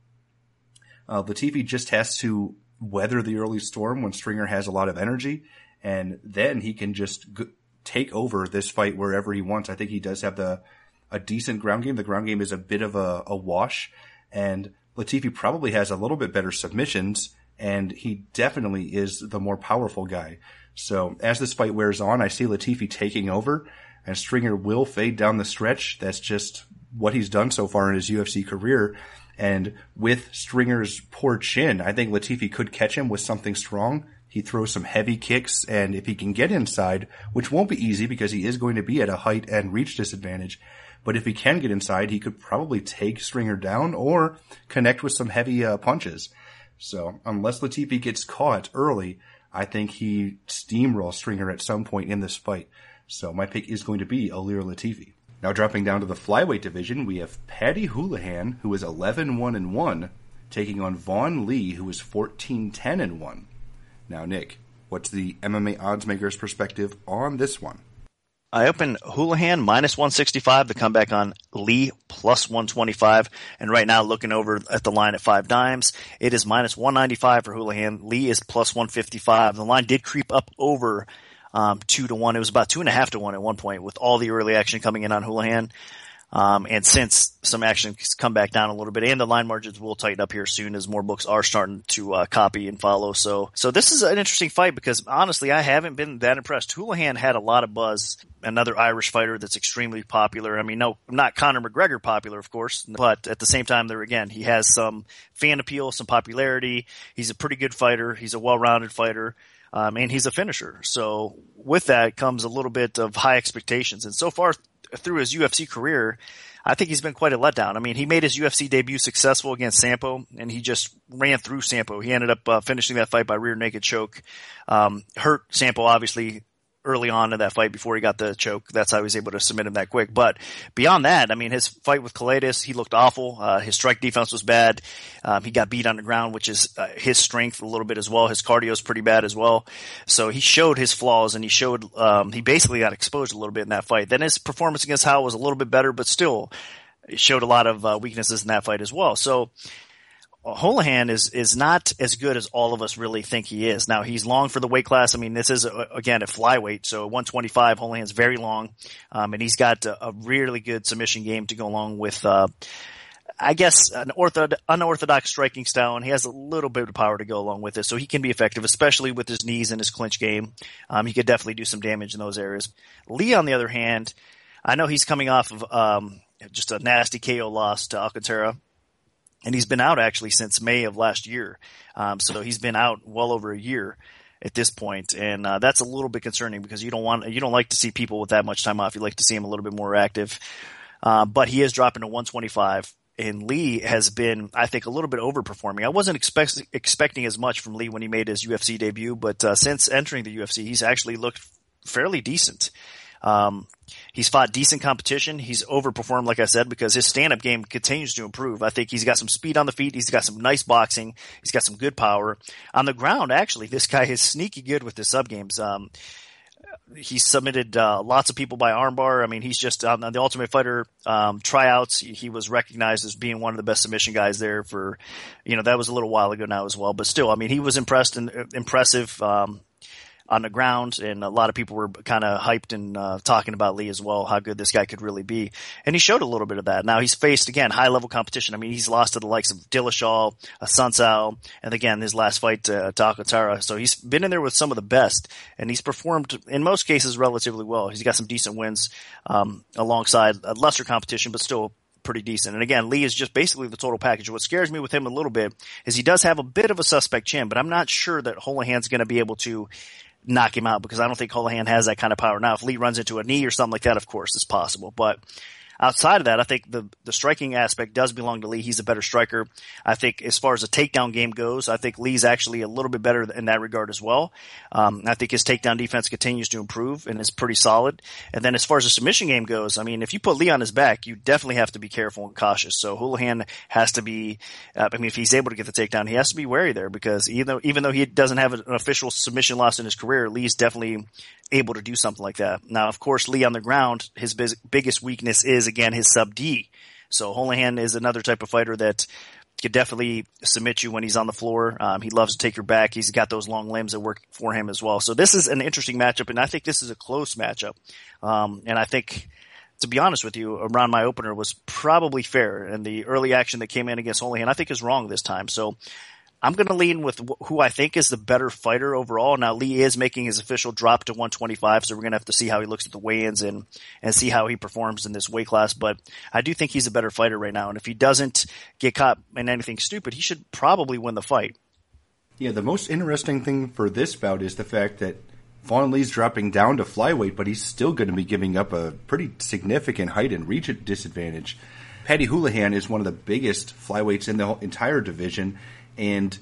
Latifi just has to weather the early storm when Stringer has a lot of energy, and then he can just take over this fight wherever he wants. I think he does have a decent ground game. The ground game is a bit of a wash, and Latifi probably has a little bit better submissions, and he definitely is the more powerful guy. So as this fight wears on, I see Latifi taking over, and Stringer will fade down the stretch. That's just what he's done so far in his UFC career. And with Stringer's poor chin, I think Latifi could catch him with something strong. He throws some heavy kicks, and if he can get inside, which won't be easy because he is going to be at a height and reach disadvantage, but if he can get inside, he could probably take Stringer down or connect with some heavy punches. So unless Latifi gets caught early, I think he steamrolls Stringer at some point in this fight. So my pick is going to be Ilir Latifi. Now dropping down to the flyweight division, we have Paddy Holohan, who is 11-1-1, taking on Vaughn Lee, who is 14-10-1. Now, Nick, what's the MMA oddsmaker's perspective on this one? I open Holohan minus 165, the comeback on Lee plus 125. And right now, looking over at the line at 5 dimes, it is minus 195 for Holohan. Lee is plus 155. The line did creep up over 2-1. It was about 2.5-1 at one point with all the early action coming in on Holohan. And since some action has come back down a little bit, and the line margins will tighten up here soon as more books are starting to copy and follow. So this is an interesting fight because honestly, I haven't been that impressed. Holohan had a lot of buzz. Another Irish fighter that's extremely popular. I mean, no, not Conor McGregor popular, of course, but at the same time, he has some fan appeal, some popularity. He's a pretty good fighter. He's a well-rounded fighter. And he's a finisher. So with that comes a little bit of high expectations. And so far through his UFC career, I think he's been quite a letdown. I mean, he made his UFC debut successful against Sampo, and he just ran through Sampo. He ended up finishing that fight by rear naked choke. Hurt Sampo, obviously, early on in that fight before he got the choke. That's how he was able to submit him that quick. But beyond that, I mean, his fight with Kalidas, he looked awful. His strike defense was bad. He got beat on the ground, which is his strength a little bit as well. His cardio is pretty bad as well. So he showed his flaws, and he basically got exposed a little bit in that fight. Then his performance against Howell was a little bit better, but still it showed a lot of weaknesses in that fight as well. So Holohan is not as good as all of us really think he is. Now, he's long for the weight class. I mean, this is, again, a flyweight, so 125. Holohan's very long, and he's got a really good submission game to go along with, I guess, an unorthodox striking style, and he has a little bit of power to go along with it, so he can be effective, especially with his knees and his clinch game. He could definitely do some damage in those areas. Lee, on the other hand, I know he's coming off of just a nasty KO loss to Alcantara. And he's been out actually since May of last year. So he's been out well over a year at this point. And that's a little bit concerning because you don't like to see people with that much time off. You like to see him a little bit more active. but he is dropping to 125. And Lee has been, I think, a little bit overperforming. I wasn't expecting as much from Lee when he made his UFC debut, but since entering the UFC, he's actually looked fairly decent. He's fought decent competition. He's overperformed, like I said, because his stand-up game continues to improve. I think he's got some speed on the feet. He's got some nice boxing. He's got some good power. On the ground, actually, this guy is sneaky good with his sub games. He submitted lots of people by armbar. I mean, he's just on the Ultimate Fighter tryouts. He was recognized as being one of the best submission guys there for, that was a little while ago now as well. But still, I mean, he was impressive on the ground, and a lot of people were kind of hyped and talking about Lee as well, how good this guy could really be. And he showed a little bit of that. Now he's faced, again, high-level competition. I mean, he's lost to the likes of Dillashaw, Sunsao, and again, his last fight to Takatara. So he's been in there with some of the best, and he's performed, in most cases, relatively well. He's got some decent wins alongside a lesser competition, but still pretty decent. And again, Lee is just basically the total package. What scares me with him a little bit is he does have a bit of a suspect chin, but I'm not sure that Holohan's going to be able to knock him out, because I don't think Holohan has that kind of power. Now, if Lee runs into a knee or something like that, of course, it's possible. But outside of that, I think the striking aspect does belong to Lee. He's a better striker. I think as far as the takedown game goes, I think Lee's actually a little bit better in that regard as well. I think his takedown defense continues to improve and is pretty solid. And then as far as the submission game goes, I mean, if you put Lee on his back, you definitely have to be careful and cautious. So Holohan has to be, if he's able to get the takedown, he has to be wary there, because even though he doesn't have an official submission loss in his career, Lee's definitely able to do something like that. Now, of course, Lee on the ground, his biggest weakness is, again, his sub D. So Holohan is another type of fighter that could definitely submit you when he's on the floor. He loves to take your back. He's got those long limbs that work for him as well. So this is an interesting matchup, and I think this is a close matchup. And I think, to be honest with you, around my opener was probably fair, and the early action that came in against Holohan I think is wrong this time. So I'm going to lean with who I think is the better fighter overall. Now, Lee is making his official drop to 125, so we're going to have to see how he looks at the weigh-ins and see how he performs in this weight class. But I do think he's a better fighter right now, and if he doesn't get caught in anything stupid, he should probably win the fight. Yeah, the most interesting thing for this bout is the fact that Vaughn Lee's dropping down to flyweight, but he's still going to be giving up a pretty significant height and reach disadvantage. Paddy Holohan is one of the biggest flyweights in the entire division, and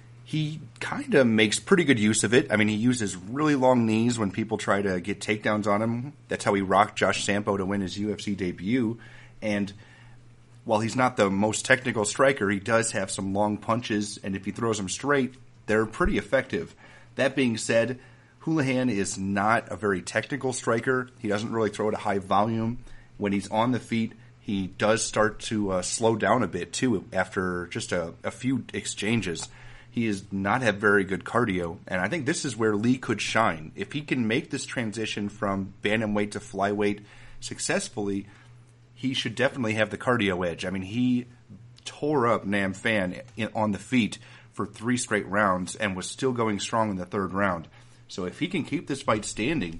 he kind of makes pretty good use of it. I mean, he uses really long knees when people try to get takedowns on him. That's how he rocked Josh Sampo to win his UFC debut. And while he's not the most technical striker, he does have some long punches, and if he throws them straight, they're pretty effective. That being said, Holohan is not a very technical striker. He doesn't really throw at a high volume. When he's on the feet, he does start to slow down a bit, too, after just a few exchanges. He does not have very good cardio, and I think this is where Lee could shine. If he can make this transition from bantamweight to flyweight successfully, he should definitely have the cardio edge. I mean, he tore up Nam Phan on the feet for 3 straight rounds and was still going strong in the 3rd round. So if he can keep this fight standing,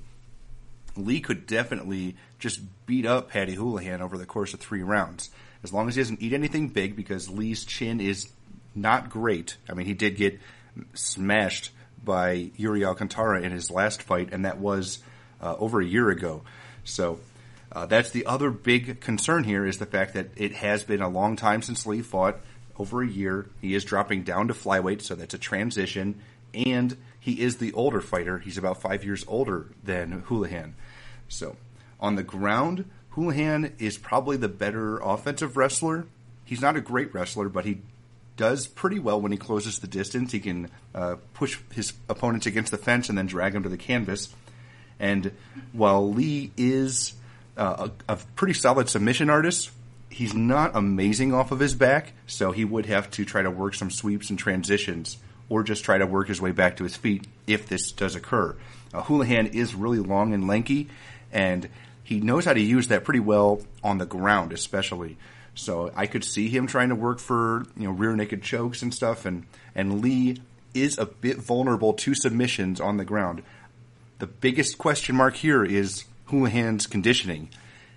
Lee could definitely just beat up Paddy Holohan over the course of 3 rounds. As long as he doesn't eat anything big, because Lee's chin is not great. I mean, he did get smashed by Yuri Alcantara in his last fight, and that was over a year ago. So that's the other big concern here, is the fact that it has been a long time since Lee fought, over a year. He is dropping down to flyweight, so that's a transition, and he is the older fighter. He's about 5 years older than Holohan. So on the ground, Holohan is probably the better offensive wrestler. He's not a great wrestler, but he does pretty well when he closes the distance. He can push his opponents against the fence and then drag them to the canvas. And while Lee is a pretty solid submission artist, he's not amazing off of his back, so he would have to try to work some sweeps and transitions, or just try to work his way back to his feet if this does occur. Holohan is really long and lanky, and he knows how to use that pretty well on the ground especially. So I could see him trying to work for rear naked chokes and stuff, and Lee is a bit vulnerable to submissions on the ground. The biggest question mark here is Holohan's conditioning.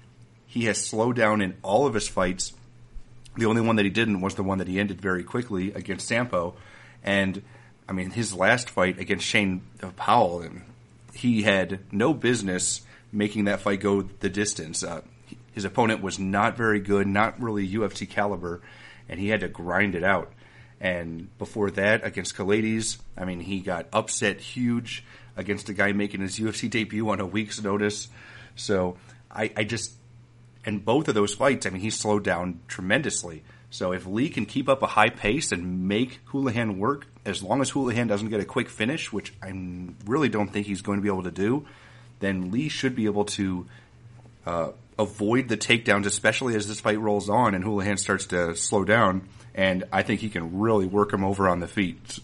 He has slowed down in all of his fights. The only one that he didn't was the one that he ended very quickly against Sampo. And, I mean, his last fight against Shane Powell, he had no business making that fight go the distance. his opponent was not very good, not really UFC caliber, and he had to grind it out. And before that, against Kalades, I mean, he got upset huge against a guy making his UFC debut on a week's notice. So I just, in both of those fights, I mean, he slowed down tremendously. So if Lee can keep up a high pace and make Houlihan work, as long as Houlihan doesn't get a quick finish, which I really don't think he's going to be able to do, then Lee should be able to avoid the takedowns, especially as this fight rolls on and Houlihan starts to slow down. And I think he can really work him over on the feet.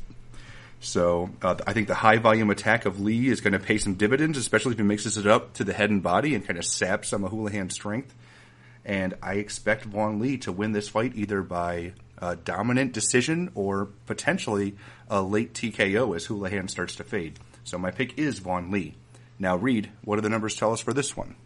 So I think the high volume attack of Lee is going to pay some dividends, especially if he mixes it up to the head and body and kind of saps some of Houlihan's strength. And I expect Vaughn Lee to win this fight either by a dominant decision or potentially a late TKO as Houlihan starts to fade. So my pick is Vaughn Lee. Now, Reed, what do the numbers tell us for this one?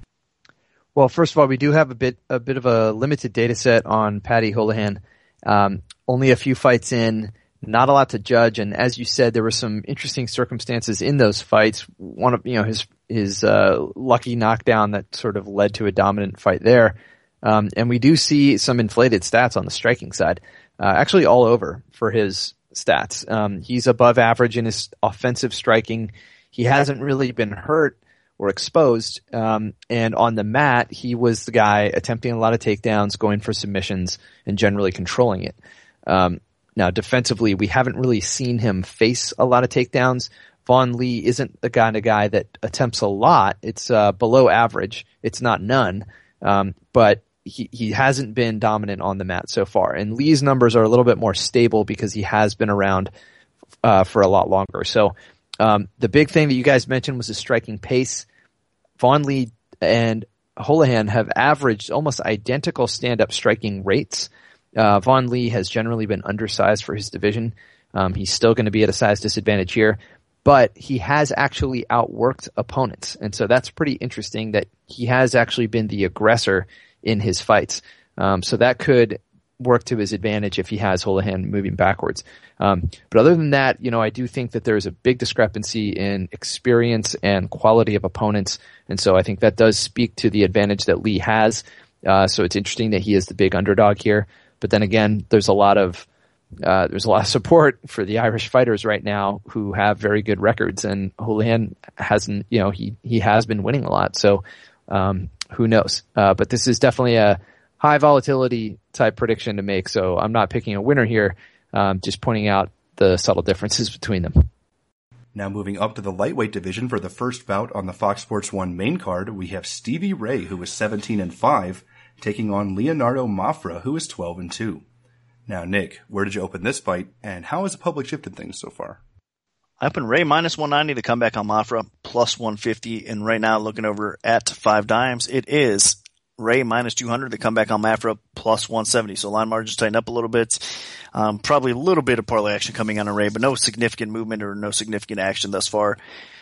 Well, first of all, we do have a bit of a limited data set on Paddy Houlihan. Only a few fights in, not a lot to judge. And as you said, there were some interesting circumstances in those fights. One of, his lucky knockdown that sort of led to a dominant fight there. And we do see some inflated stats on the striking side, actually all over for his stats. He's above average in his offensive striking. He hasn't really been hurt or exposed. And on the mat, he was the guy attempting a lot of takedowns, going for submissions, and generally controlling it. Now, defensively, we haven't really seen him face a lot of takedowns. Vaughn Lee isn't the kind of guy that attempts a lot. It's below average. It's not none. But he hasn't been dominant on the mat so far. And Lee's numbers are a little bit more stable because he has been around for a lot longer. So the big thing that you guys mentioned was his striking pace. Vaughn Lee and Houlihan have averaged almost identical stand-up striking rates. Vaughn Lee has generally been undersized for his division. He's still going to be at a size disadvantage here, but he has actually outworked opponents. And so that's pretty interesting that he has actually been the aggressor in his fights. So that could work to his advantage if he has Houlihan moving backwards. But other than that, I do think that there's a big discrepancy in experience and quality of opponents. And so I think that does speak to the advantage that Lee has. So it's interesting that he is the big underdog here. But then again, there's a lot of support for the Irish fighters right now who have very good records, and Houlihan hasn't, he has been winning a lot. So, who knows? But this is definitely a high volatility type prediction to make. So I'm not picking a winner here. Just pointing out the subtle differences between them. Now moving up to the lightweight division for the first bout on the Fox Sports 1 main card, we have Stevie Ray, who is 17-5, taking on Leonardo Mafra, who is 12-2. Now, Nick, where did you open this fight, and how has the public shifted things so far? I opened Ray minus 190 to come back on Mafra, plus 150, and right now looking over at 5 dimes, it is Ray minus 200 to come back on Mafra, plus 170. So line margins tighten up a little bit. Probably a little bit of parlay action coming on Ray, but no significant movement or no significant action thus far.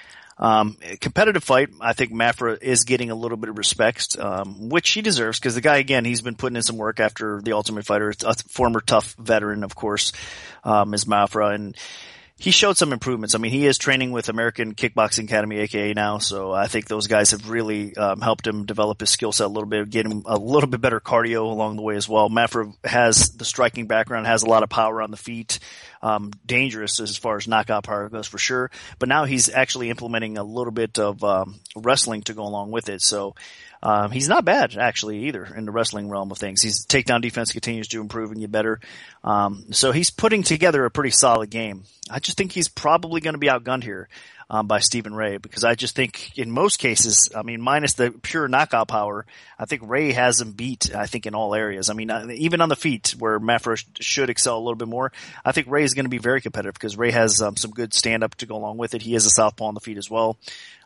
Competitive fight. I think Mafra is getting a little bit of respect, which he deserves because the guy, again, he's been putting in some work after the Ultimate Fighter. A former tough veteran, of course, is Mafra, and he showed some improvements. I mean, he is training with American Kickboxing Academy, AKA now, so I think those guys have really helped him develop his skill set a little bit, get him a little bit better cardio along the way as well. Mafra has the striking background, has a lot of power on the feet, dangerous as far as knockout power goes for sure, but now he's actually implementing a little bit of wrestling to go along with it, so he's not bad, actually, either, in the wrestling realm of things. His takedown defense continues to improve and get better. So he's putting together a pretty solid game. I just think he's probably going to be outgunned here by Stephen Ray, because I just think in most cases, I mean, minus the pure knockout power, I think Ray has him beat, I think, in all areas. I mean, even on the feet, where Mafra should excel a little bit more, I think Ray is going to be very competitive because Ray has some good stand-up to go along with it. He is a southpaw on the feet as well.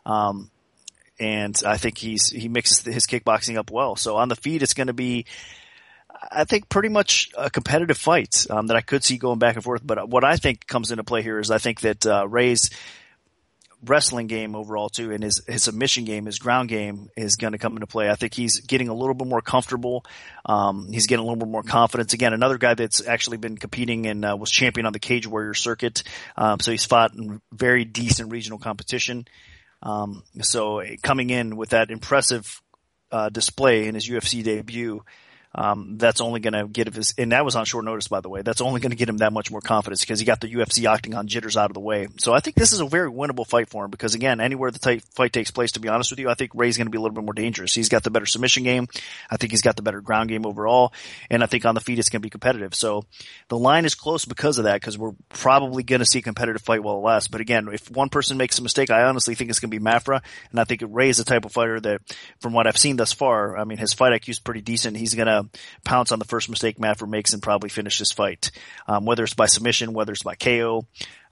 And I think he mixes his kickboxing up well. So on the feet, it's going to be, I think, pretty much a competitive fight that I could see going back and forth. But what I think comes into play here is I think that Ray's wrestling game overall too, and his submission game, his ground game is going to come into play. I think he's getting a little bit more comfortable. He's getting a little bit more confidence. Again, another guy that's actually been competing and was champion on the Cage Warrior circuit. So he's fought in very decent regional competition. So coming in with that impressive display in his UFC debut, that's only going to get his, and that was on short notice, by the way, that's only going to get him that much more confidence because he got the UFC octagon jitters out of the way. So I think this is a very winnable fight for him because, again, anywhere the fight takes place, to be honest with you, I think Ray's going to be a little bit more dangerous. He's got the better submission game. I think he's got the better ground game overall. And I think on the feet it's going to be competitive. So the line is close because of that, because we're probably going to see a competitive fight while it lasts. But again, if one person makes a mistake, I honestly think it's going to be Mafra. And I think Ray is the type of fighter that, from what I've seen thus far, I mean, his fight IQ is pretty decent. He's going to pounce on the first mistake Mafra makes and probably finish this fight. Whether it's by submission, whether it's by KO,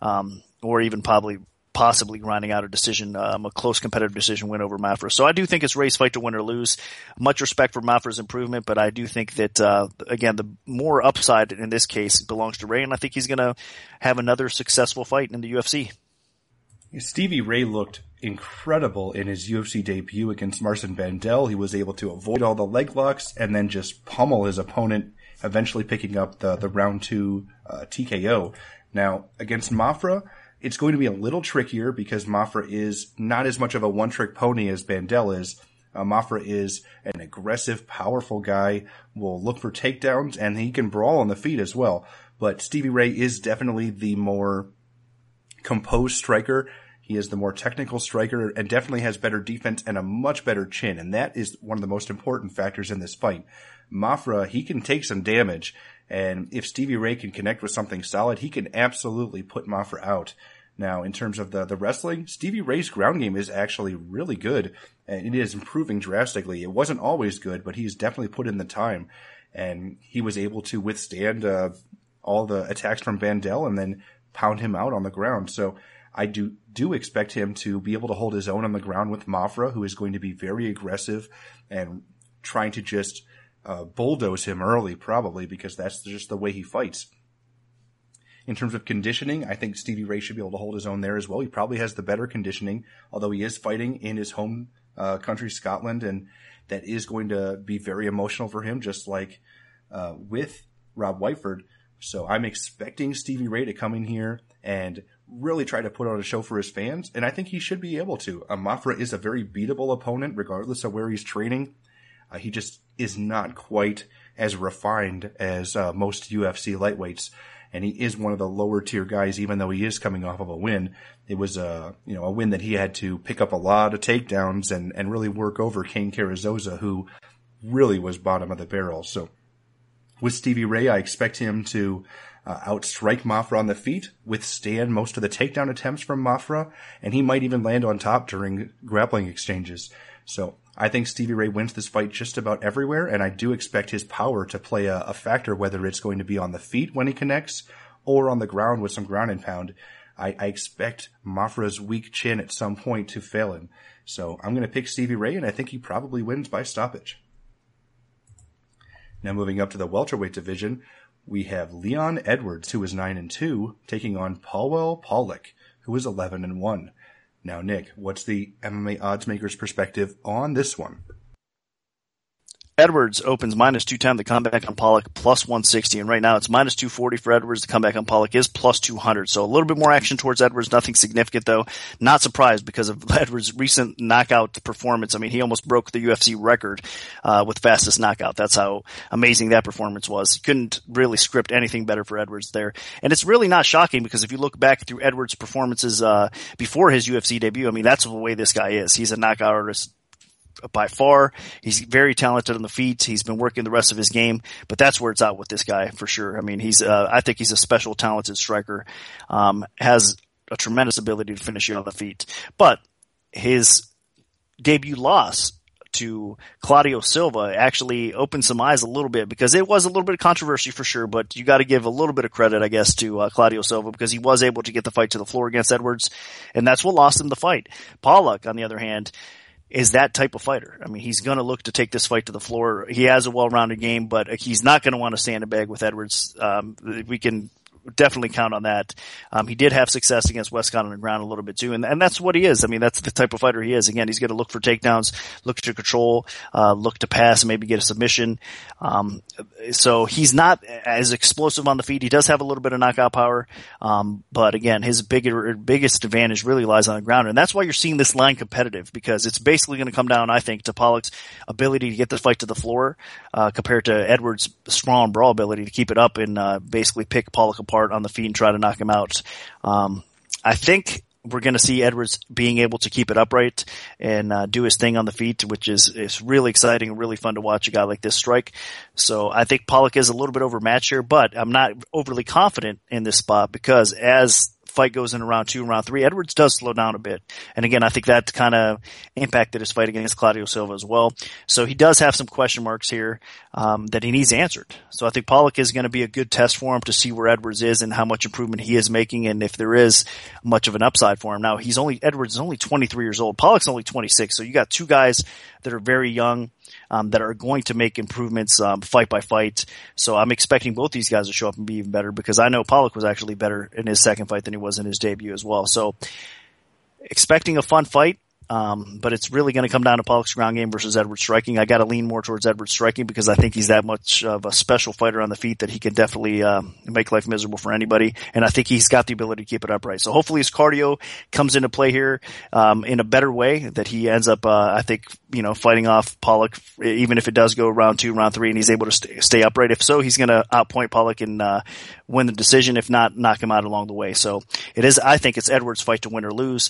or even possibly grinding out a decision, a close competitive decision win over Mafra. So I do think it's Ray's fight to win or lose. Much respect for Mafra's improvement, but I do think that, again, the more upside in this case belongs to Ray, and I think he's going to have another successful fight in the UFC. Stevie Ray looked incredible in his UFC debut against Marcin Bandel. He was able to avoid all the leg locks and then just pummel his opponent, eventually picking up the round 2 TKO. Now, against Mafra, it's going to be a little trickier because Mafra is not as much of a one-trick pony as Bandel is. Mafra is an aggressive, powerful guy, will look for takedowns, and he can brawl on the feet as well. But Stevie Ray is definitely the more composed striker. He is the more technical striker and definitely has better defense and a much better chin. And that is one of the most important factors in this fight. Mafra, he can take some damage. And if Stevie Ray can connect with something solid, he can absolutely put Mafra out. Now, in terms of the wrestling, Stevie Ray's ground game is actually really good. And it is improving drastically. It wasn't always good, but he's definitely put in the time. And he was able to withstand all the attacks from Bandel and then pound him out on the ground. So I do expect him to be able to hold his own on the ground with Mafra, who is going to be very aggressive and trying to just bulldoze him early, probably, because that's just the way he fights. In terms of conditioning, I think Stevie Ray should be able to hold his own there as well. He probably has the better conditioning, although he is fighting in his home country, Scotland, and that is going to be very emotional for him, just like with Rob Whiteford. So I'm expecting Stevie Ray to come in here and really try to put on a show for his fans, and I think he should be able to. Mafra is a very beatable opponent, regardless of where he's training. He just is not quite as refined as most UFC lightweights, and he is one of the lower tier guys, even though he is coming off of a win. It was a win that he had to pick up a lot of takedowns and really work over Cain Carrizosa, who really was bottom of the barrel. So with Stevie Ray, I expect him to outstrike Mafra on the feet, withstand most of the takedown attempts from Mafra, and he might even land on top during grappling exchanges. So I think Stevie Ray wins this fight just about everywhere, and I do expect his power to play a factor, whether it's going to be on the feet when he connects or on the ground with some ground and pound. I expect Mafra's weak chin at some point to fail him. So I'm going to pick Stevie Ray, and I think he probably wins by stoppage. Now moving up to the welterweight division, we have Leon Edwards, who is 9-2, taking on Paul Pollock, who is 11-1. Now, Nick, what's the MMA odds maker's perspective on this one? Edwards opens -210. The comeback on Pollock +160, and right now it's -240 for Edwards. The comeback on Pollock is +200. So a little bit more action towards Edwards. Nothing significant though. Not surprised because of Edwards' recent knockout performance. I mean, he almost broke the UFC record with fastest knockout. That's how amazing that performance was. You couldn't really script anything better for Edwards there. And it's really not shocking because if you look back through Edwards' performances before his UFC debut, I mean, that's the way this guy is. He's a knockout artist by far. He's very talented on the feet. He's been working the rest of his game, but that's where it's at with this guy for sure. I mean, I think he's a special talented striker, has a tremendous ability to finish you on the feet, but his debut loss to Claudio Silva actually opened some eyes a little bit because it was a little bit of controversy for sure, but you got to give a little bit of credit, I guess, to Claudio Silva because he was able to get the fight to the floor against Edwards, and that's what lost him the fight. Pollock, on the other hand, is that type of fighter. I mean, he's going to look to take this fight to the floor. He has a well-rounded game, but he's not going to want to stand and beg with Edwards. We can definitely count on that. He did have success against Westcott on the ground a little bit too, and that's what he is. I mean, that's the type of fighter he is. Again, he's going to look for takedowns, look to control, look to pass, and maybe get a submission. So he's not as explosive on the feet. He does have a little bit of knockout power, but again, his biggest advantage really lies on the ground, and that's why you're seeing this line competitive, because it's basically going to come down, I think, to Pollock's ability to get the fight to the floor compared to Edwards' strong brawl ability to keep it up and basically pick Pollock apart on the feet and try to knock him out. I think we're going to see Edwards being able to keep it upright and do his thing on the feet, which is really exciting and really fun to watch a guy like this strike. So I think Pollock is a little bit overmatched here, but I'm not overly confident in this spot because as fight goes into round 2 and round 3, Edwards does slow down a bit. And again, I think that kind of impacted his fight against Claudio Silva as well. So he does have some question marks here that he needs answered. So I think Pollock is going to be a good test for him to see where Edwards is and how much improvement he is making and if there is much of an upside for him. Now, Edwards is only 23 years old. Pollock's only 26. So you got two guys that are very young that are going to make improvements fight by fight. So I'm expecting both these guys to show up and be even better because I know Pollock was actually better in his second fight than he was in his debut as well. So expecting a fun fight. But it's really going to come down to Pollock's ground game versus Edwards striking. I got to lean more towards Edwards striking because I think he's that much of a special fighter on the feet that he can definitely make life miserable for anybody. And I think he's got the ability to keep it upright. So hopefully his cardio comes into play here in a better way, that he ends up, I think, fighting off Pollock, even if it does go round 2, round 3, and he's able to stay upright. If so, he's going to outpoint Pollock and win the decision. If not, knock him out along the way. So I think it's Edwards' fight to win or lose.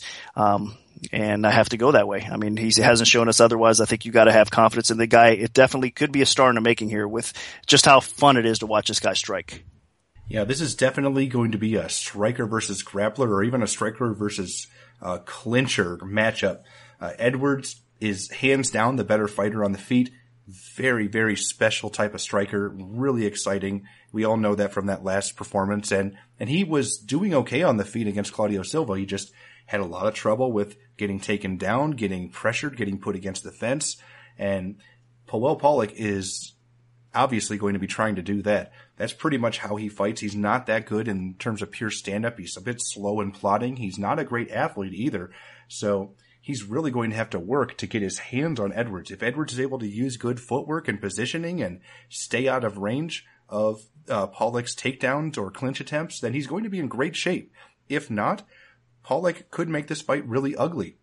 And I have to go that way. I mean, he hasn't shown us otherwise. I think you got to have confidence in the guy. It definitely could be a star in the making here with just how fun it is to watch this guy strike. Yeah, this is definitely going to be a striker versus grappler or even a striker versus clincher matchup. Edwards is hands down the better fighter on the feet. Very, very special type of striker. Really exciting. We all know that from that last performance. And he was doing okay on the feet against Claudio Silva. He just had a lot of trouble with getting taken down, getting pressured, getting put against the fence. And Powell Pollock is obviously going to be trying to do that. That's pretty much how he fights. He's not that good in terms of pure stand-up. He's a bit slow and plodding. He's not a great athlete either. So he's really going to have to work to get his hands on Edwards. If Edwards is able to use good footwork and positioning and stay out of range of Pollock's takedowns or clinch attempts, then he's going to be in great shape. If not, Pollock could make this fight really ugly.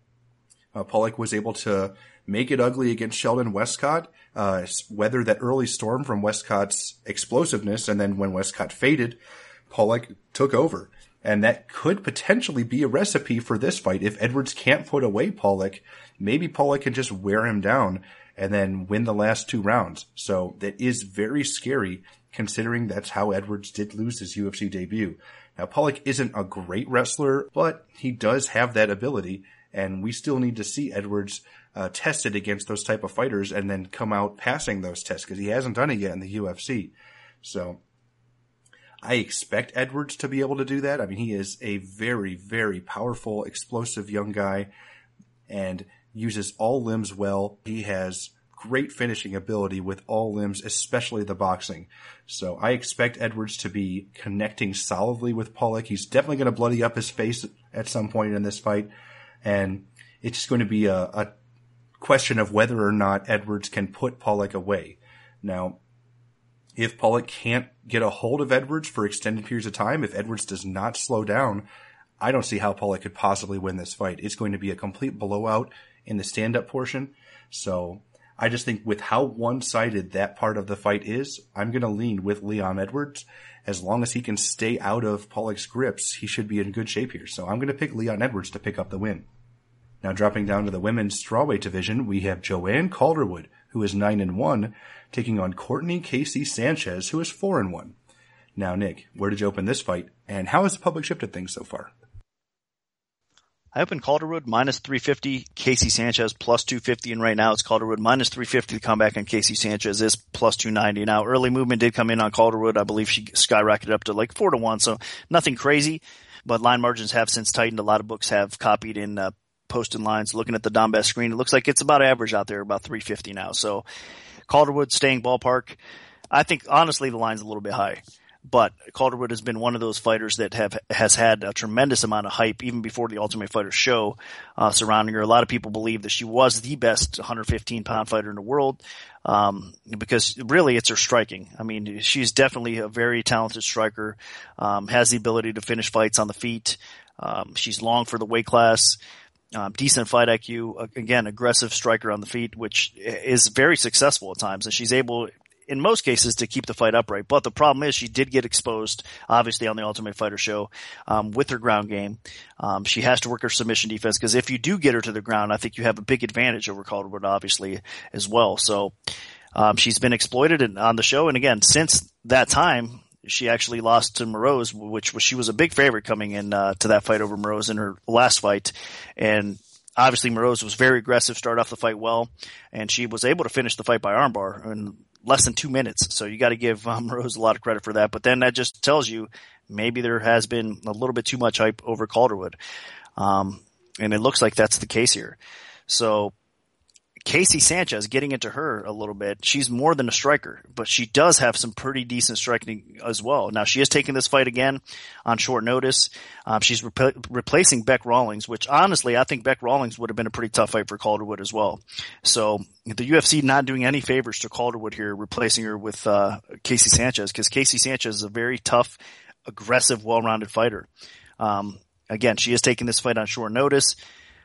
Pollock was able to make it ugly against Sheldon Westcott, weather that early storm from Westcott's explosiveness, and then when Westcott faded, Pollock took over. And that could potentially be a recipe for this fight. If Edwards can't put away Pollock, maybe Pollock can just wear him down and then win the last 2 rounds. So that is very scary considering that's how Edwards did lose his UFC debut. Now, Pollock isn't a great wrestler, but he does have that ability, and we still need to see Edwards tested against those type of fighters and then come out passing those tests because he hasn't done it yet in the UFC. So I expect Edwards to be able to do that. I mean, he is a very, very powerful, explosive young guy and uses all limbs well. He has great finishing ability with all limbs, especially the boxing. So I expect Edwards to be connecting solidly with Pollock. He's definitely going to bloody up his face at some point in this fight. And it's just going to be a question of whether or not Edwards can put Pollock away. Now, if Pollock can't get a hold of Edwards for extended periods of time, if Edwards does not slow down, I don't see how Pollock could possibly win this fight. It's going to be a complete blowout in the stand-up portion. So I just think with how one-sided that part of the fight is, I'm going to lean with Leon Edwards. As long as he can stay out of Pollock's grips, he should be in good shape here. So I'm going to pick Leon Edwards to pick up the win. Now dropping down to the women's strawweight division, we have Joanne Calderwood, who is 9-1, taking on Courtney Casey Sanchez, who is 4-1. Now, Nick, where did you open this fight, and how has the public shifted things so far? I opened Calderwood minus 350, Casey Sanchez plus 250, and right now it's Calderwood minus 350. The comeback on Casey Sanchez is plus 290. Now, early movement did come in on Calderwood. I believe she skyrocketed up to like 4-1, so nothing crazy, but line margins have since tightened. A lot of books have copied in posted lines. Looking at the Donbest screen, it looks like it's about average out there, about 350 now. So Calderwood staying ballpark. I think, honestly, the line's a little bit high. but Calderwood has been one of those fighters that has had a tremendous amount of hype even before the Ultimate Fighter show surrounding her. A lot of people believe that she was the best 115-pound fighter in the world because really it's her striking. I mean, she's definitely a very talented striker, has the ability to finish fights on the feet. She's long for the weight class. Decent fight IQ, again, aggressive striker on the feet, which is very successful at times. And she's able, in most cases, to keep the fight upright. But the problem is she did get exposed, obviously, on the Ultimate Fighter show with her ground game. She has to work her submission defense because if you do get her to the ground, I think you have a big advantage over Calderwood, obviously, as well. So she's been exploited on the show. And again, since that time, she actually lost to Moroz, she was a big favorite coming in to that fight over Moroz in her last fight. And obviously Moroz was very aggressive, started off the fight well, and she was able to finish the fight by armbar in less than 2 minutes. So you got to give Moroz a lot of credit for that. But then that just tells you maybe there has been a little bit too much hype over Calderwood. And it looks like that's the case here. So Casey Sanchez, getting into her a little bit, she's more than a striker, but she does have some pretty decent striking as well. Now, she is taking this fight again on short notice. She's replacing Beck Rawlings, which honestly, I think Beck Rawlings would have been a pretty tough fight for Calderwood as well. So the UFC not doing any favors to Calderwood here, replacing her with Casey Sanchez, because Casey Sanchez is a very tough, aggressive, well-rounded fighter. Again, she is taking this fight on short notice.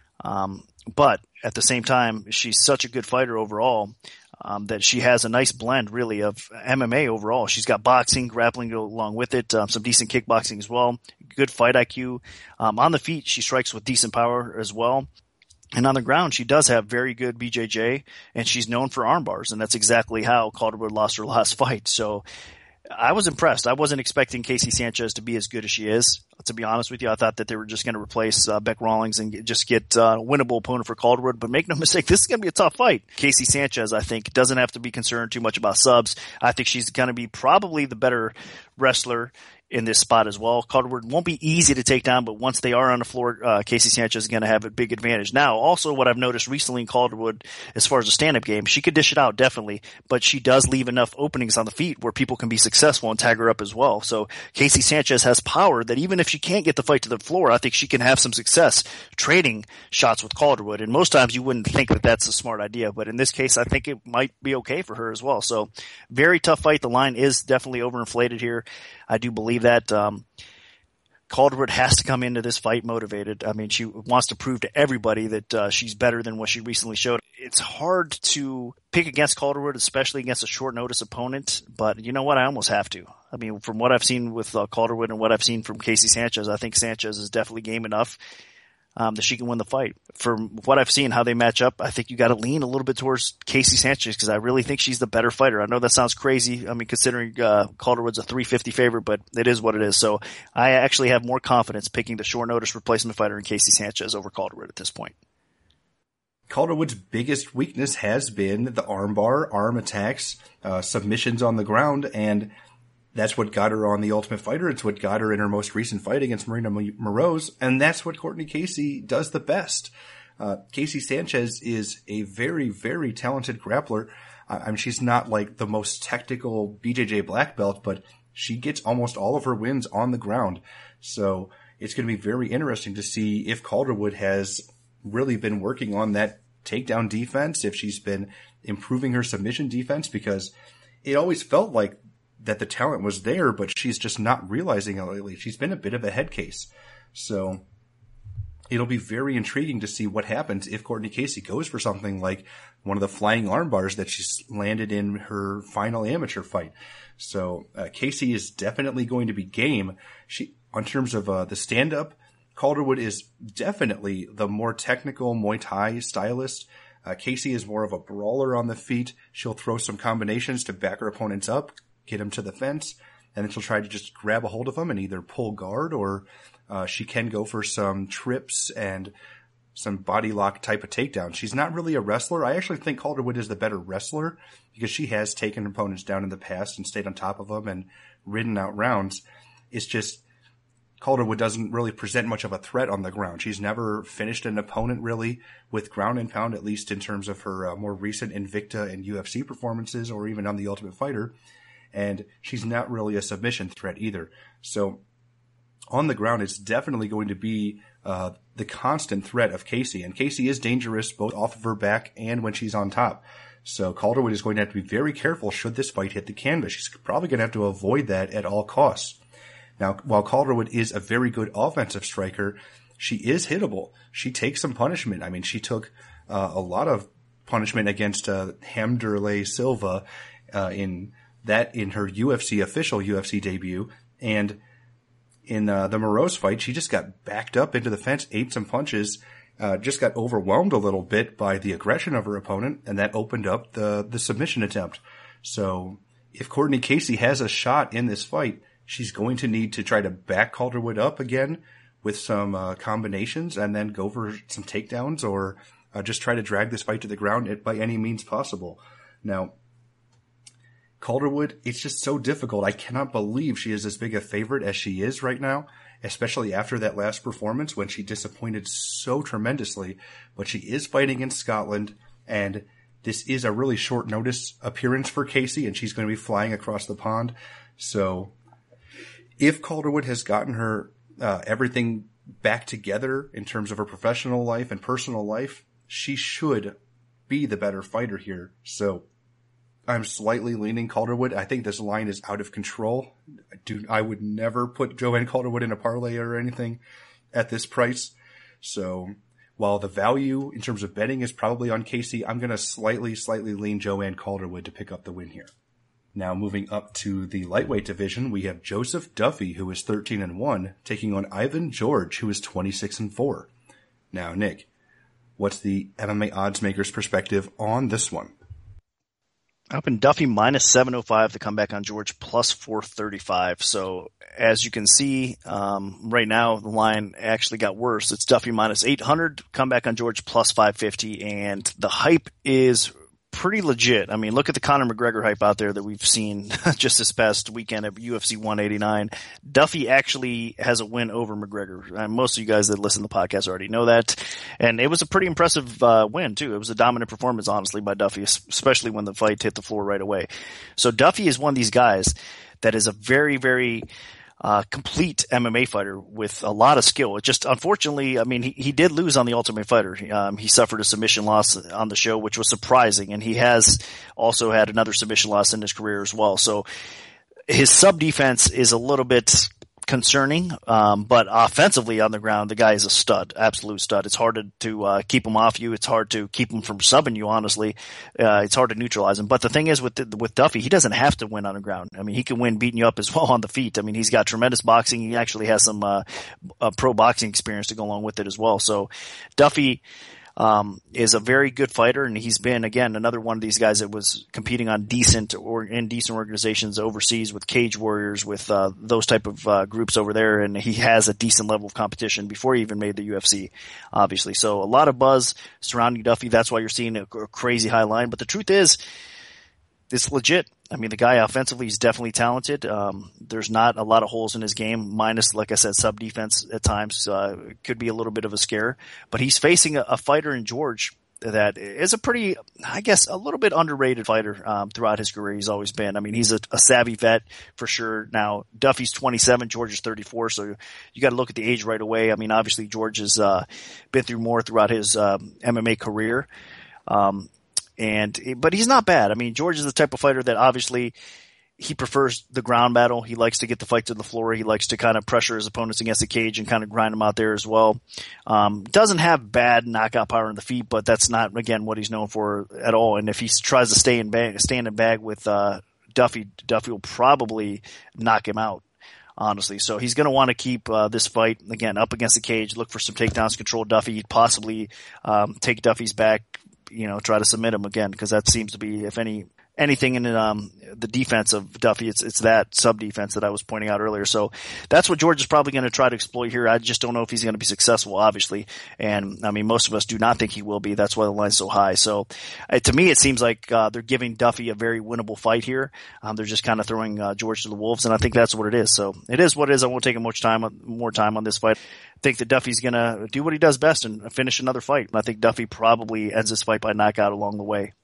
But at the same time, she's such a good fighter overall that she has a nice blend, really, of MMA overall. She's got boxing, grappling along with it, some decent kickboxing as well, good fight IQ. On the feet, she strikes with decent power as well. And on the ground, she does have very good BJJ, and she's known for arm bars, and that's exactly how Calderwood lost her last fight. So I was impressed. I wasn't expecting Casey Sanchez to be as good as she is. To be honest with you, I thought that they were just going to replace Beck Rawlings and just get a winnable opponent for Calderwood. But make no mistake, this is going to be a tough fight. Casey Sanchez, I think, doesn't have to be concerned too much about subs. I think she's going to be probably the better wrestler in this spot as well. Calderwood won't be easy to take down, but once they are on the floor, Casey Sanchez is going to have a big advantage. Now, also what I've noticed recently in Calderwood, as far as a stand-up game, she could dish it out, definitely, but she does leave enough openings on the feet where people can be successful and tag her up as well. So Casey Sanchez has power that even if she can't get the fight to the floor, I think she can have some success trading shots with Calderwood. And most times you wouldn't think that that's a smart idea, but in this case, I think it might be okay for her as well. So very tough fight. The line is definitely overinflated here. I do believe that Calderwood has to come into this fight motivated. I mean, she wants to prove to everybody that she's better than what she recently showed. It's hard to pick against Calderwood, especially against a short notice opponent, but you know what? I almost have to. I mean, from what I've seen with Calderwood and what I've seen from Casey Sanchez, I think Sanchez is definitely game enough that she can win the fight. From what I've seen, how they match up, I think you got to lean a little bit towards Casey Sanchez because I really think she's the better fighter. I know that sounds crazy. I mean, considering Calderwood's a 350 favorite, but it is what it is. So I actually have more confidence picking the short notice replacement fighter in Casey Sanchez over Calderwood at this point. Calderwood's biggest weakness has been the armbar, arm attacks, submissions on the ground, and that's what got her on The Ultimate Fighter. It's what got her in her most recent fight against Marina Moroz, and that's what Courtney Casey does the best. Casey Sanchez is a very, very talented grappler. I mean, she's not like the most technical BJJ black belt, but she gets almost all of her wins on the ground. So it's going to be very interesting to see if Calderwood has really been working on that takedown defense, if she's been improving her submission defense, because it always felt like that the talent was there, but she's just not realizing it lately. She's been a bit of a head case. So it'll be very intriguing to see what happens if Courtney Casey goes for something like one of the flying arm bars that she's landed in her final amateur fight. So Casey is definitely going to be game. On terms of the stand-up, Calderwood is definitely the more technical Muay Thai stylist. Casey is more of a brawler on the feet. She'll throw some combinations to back her opponents up, get him to the fence, and then she'll try to just grab a hold of him and either pull guard or she can go for some trips and some body lock type of takedown. She's not really a wrestler. I actually think Calderwood is the better wrestler because she has taken opponents down in the past and stayed on top of them and ridden out rounds. It's just Calderwood doesn't really present much of a threat on the ground. She's never finished an opponent really with ground and pound, at least in terms of her more recent Invicta and UFC performances or even on The Ultimate Fighter. and she's not really a submission threat either. So on the ground, it's definitely going to be the constant threat of Casey. And Casey is dangerous both off of her back and when she's on top. So Calderwood is going to have to be very careful should this fight hit the canvas. She's probably going to have to avoid that at all costs. Now, while Calderwood is a very good offensive striker, she is hittable. She takes some punishment. I mean, she took a lot of punishment against Hamderlei Silva in her official UFC debut. And in the Moroz fight, she just got backed up into the fence, ate some punches, just got overwhelmed a little bit by the aggression of her opponent, and that opened up the submission attempt. So if Courtney Casey has a shot in this fight, she's going to need to try to back Calderwood up again with some combinations and then go for some takedowns or just try to drag this fight to the ground by any means possible. Now, Calderwood, it's just so difficult. I cannot believe she is as big a favorite as she is right now, especially after that last performance when she disappointed so tremendously. But she is fighting in Scotland, and this is a really short notice appearance for Casey, and she's going to be flying across the pond. So if Calderwood has gotten her everything back together in terms of her professional life and personal life, she should be the better fighter here. So I'm slightly leaning Calderwood. I think this line is out of control. I would never put Joanne Calderwood in a parlay or anything at this price. So while the value in terms of betting is probably on Casey, I'm going to slightly lean Joanne Calderwood to pick up the win here. Now moving up to the lightweight division, we have Joseph Duffy, who is 13-1, taking on Ivan George, who is 26-4. Now, Nick, what's the MMA odds maker's perspective on this one? Up in Duffy minus 705 to come back on George plus 435. So as you can see, right now the line actually got worse. It's Duffy minus 800, come back on George plus 550, and the hype is pretty legit. I mean, look at the Conor McGregor hype out there that we've seen just this past weekend at UFC 189. Duffy actually has a win over McGregor. And most of you guys that listen to the podcast already know that. And it was a pretty impressive win, too. It was a dominant performance, honestly, by Duffy, especially when the fight hit the floor right away. So Duffy is one of these guys that is a very, very complete MMA fighter with a lot of skill. It just, unfortunately, I mean, he did lose on the Ultimate Fighter. He suffered a submission loss on the show, which was surprising, and he has also had another submission loss in his career as well. So his sub defense is a little bit concerning, but offensively on the ground, the guy is a stud, absolute stud. It's hard to keep him off you. It's hard to keep him from subbing you, honestly. It's hard to neutralize him. But the thing is with Duffy, he doesn't have to win on the ground. I mean, he can win beating you up as well on the feet. I mean, he's got tremendous boxing. He actually has some pro boxing experience to go along with it as well. So Duffy is a very good fighter, and he's been, again, another one of these guys that was competing on decent organizations overseas with Cage Warriors, with those type of groups over there, and he has a decent level of competition before he even made the UFC, obviously. So a lot of buzz surrounding Duffy. That's why you're seeing a crazy high line. But the truth is, it's legit. I mean, the guy offensively is definitely talented. There's not a lot of holes in his game, minus, like I said, sub defense at times. Could be a little bit of a scare, but he's facing a fighter in George that is a pretty, I guess, a little bit underrated fighter throughout his career. He's always been. I mean, he's a savvy vet for sure. Now, Duffy's 27, George is 34, so you got to look at the age right away. I mean, obviously, George has been through more throughout his MMA career. But he's not bad. I mean, George is the type of fighter that obviously he prefers the ground battle. He likes to get the fight to the floor. He likes to kind of pressure his opponents against the cage and kind of grind them out there as well. Doesn't have bad knockout power in the feet, but that's not, again, what he's known for at all. And if he tries to stand in bag with Duffy will probably knock him out, honestly. So he's going to want to keep this fight, again, up against the cage, look for some takedowns, control Duffy, possibly take Duffy's back, try to submit him again, because that seems to be, if anything in the defense of Duffy, it's that sub defense that I was pointing out earlier. So that's what George is probably going to try to exploit here. I just don't know if he's going to be successful, obviously. And I mean, most of us do not think he will be. That's why the line's so high. So to me, it seems like they're giving Duffy a very winnable fight here. They're just kind of throwing George to the wolves, and I think that's what it is. So it is what it is. I won't take more time on this fight. I think that Duffy's going to do what he does best and finish another fight. And I think Duffy probably ends this fight by knockout along the way.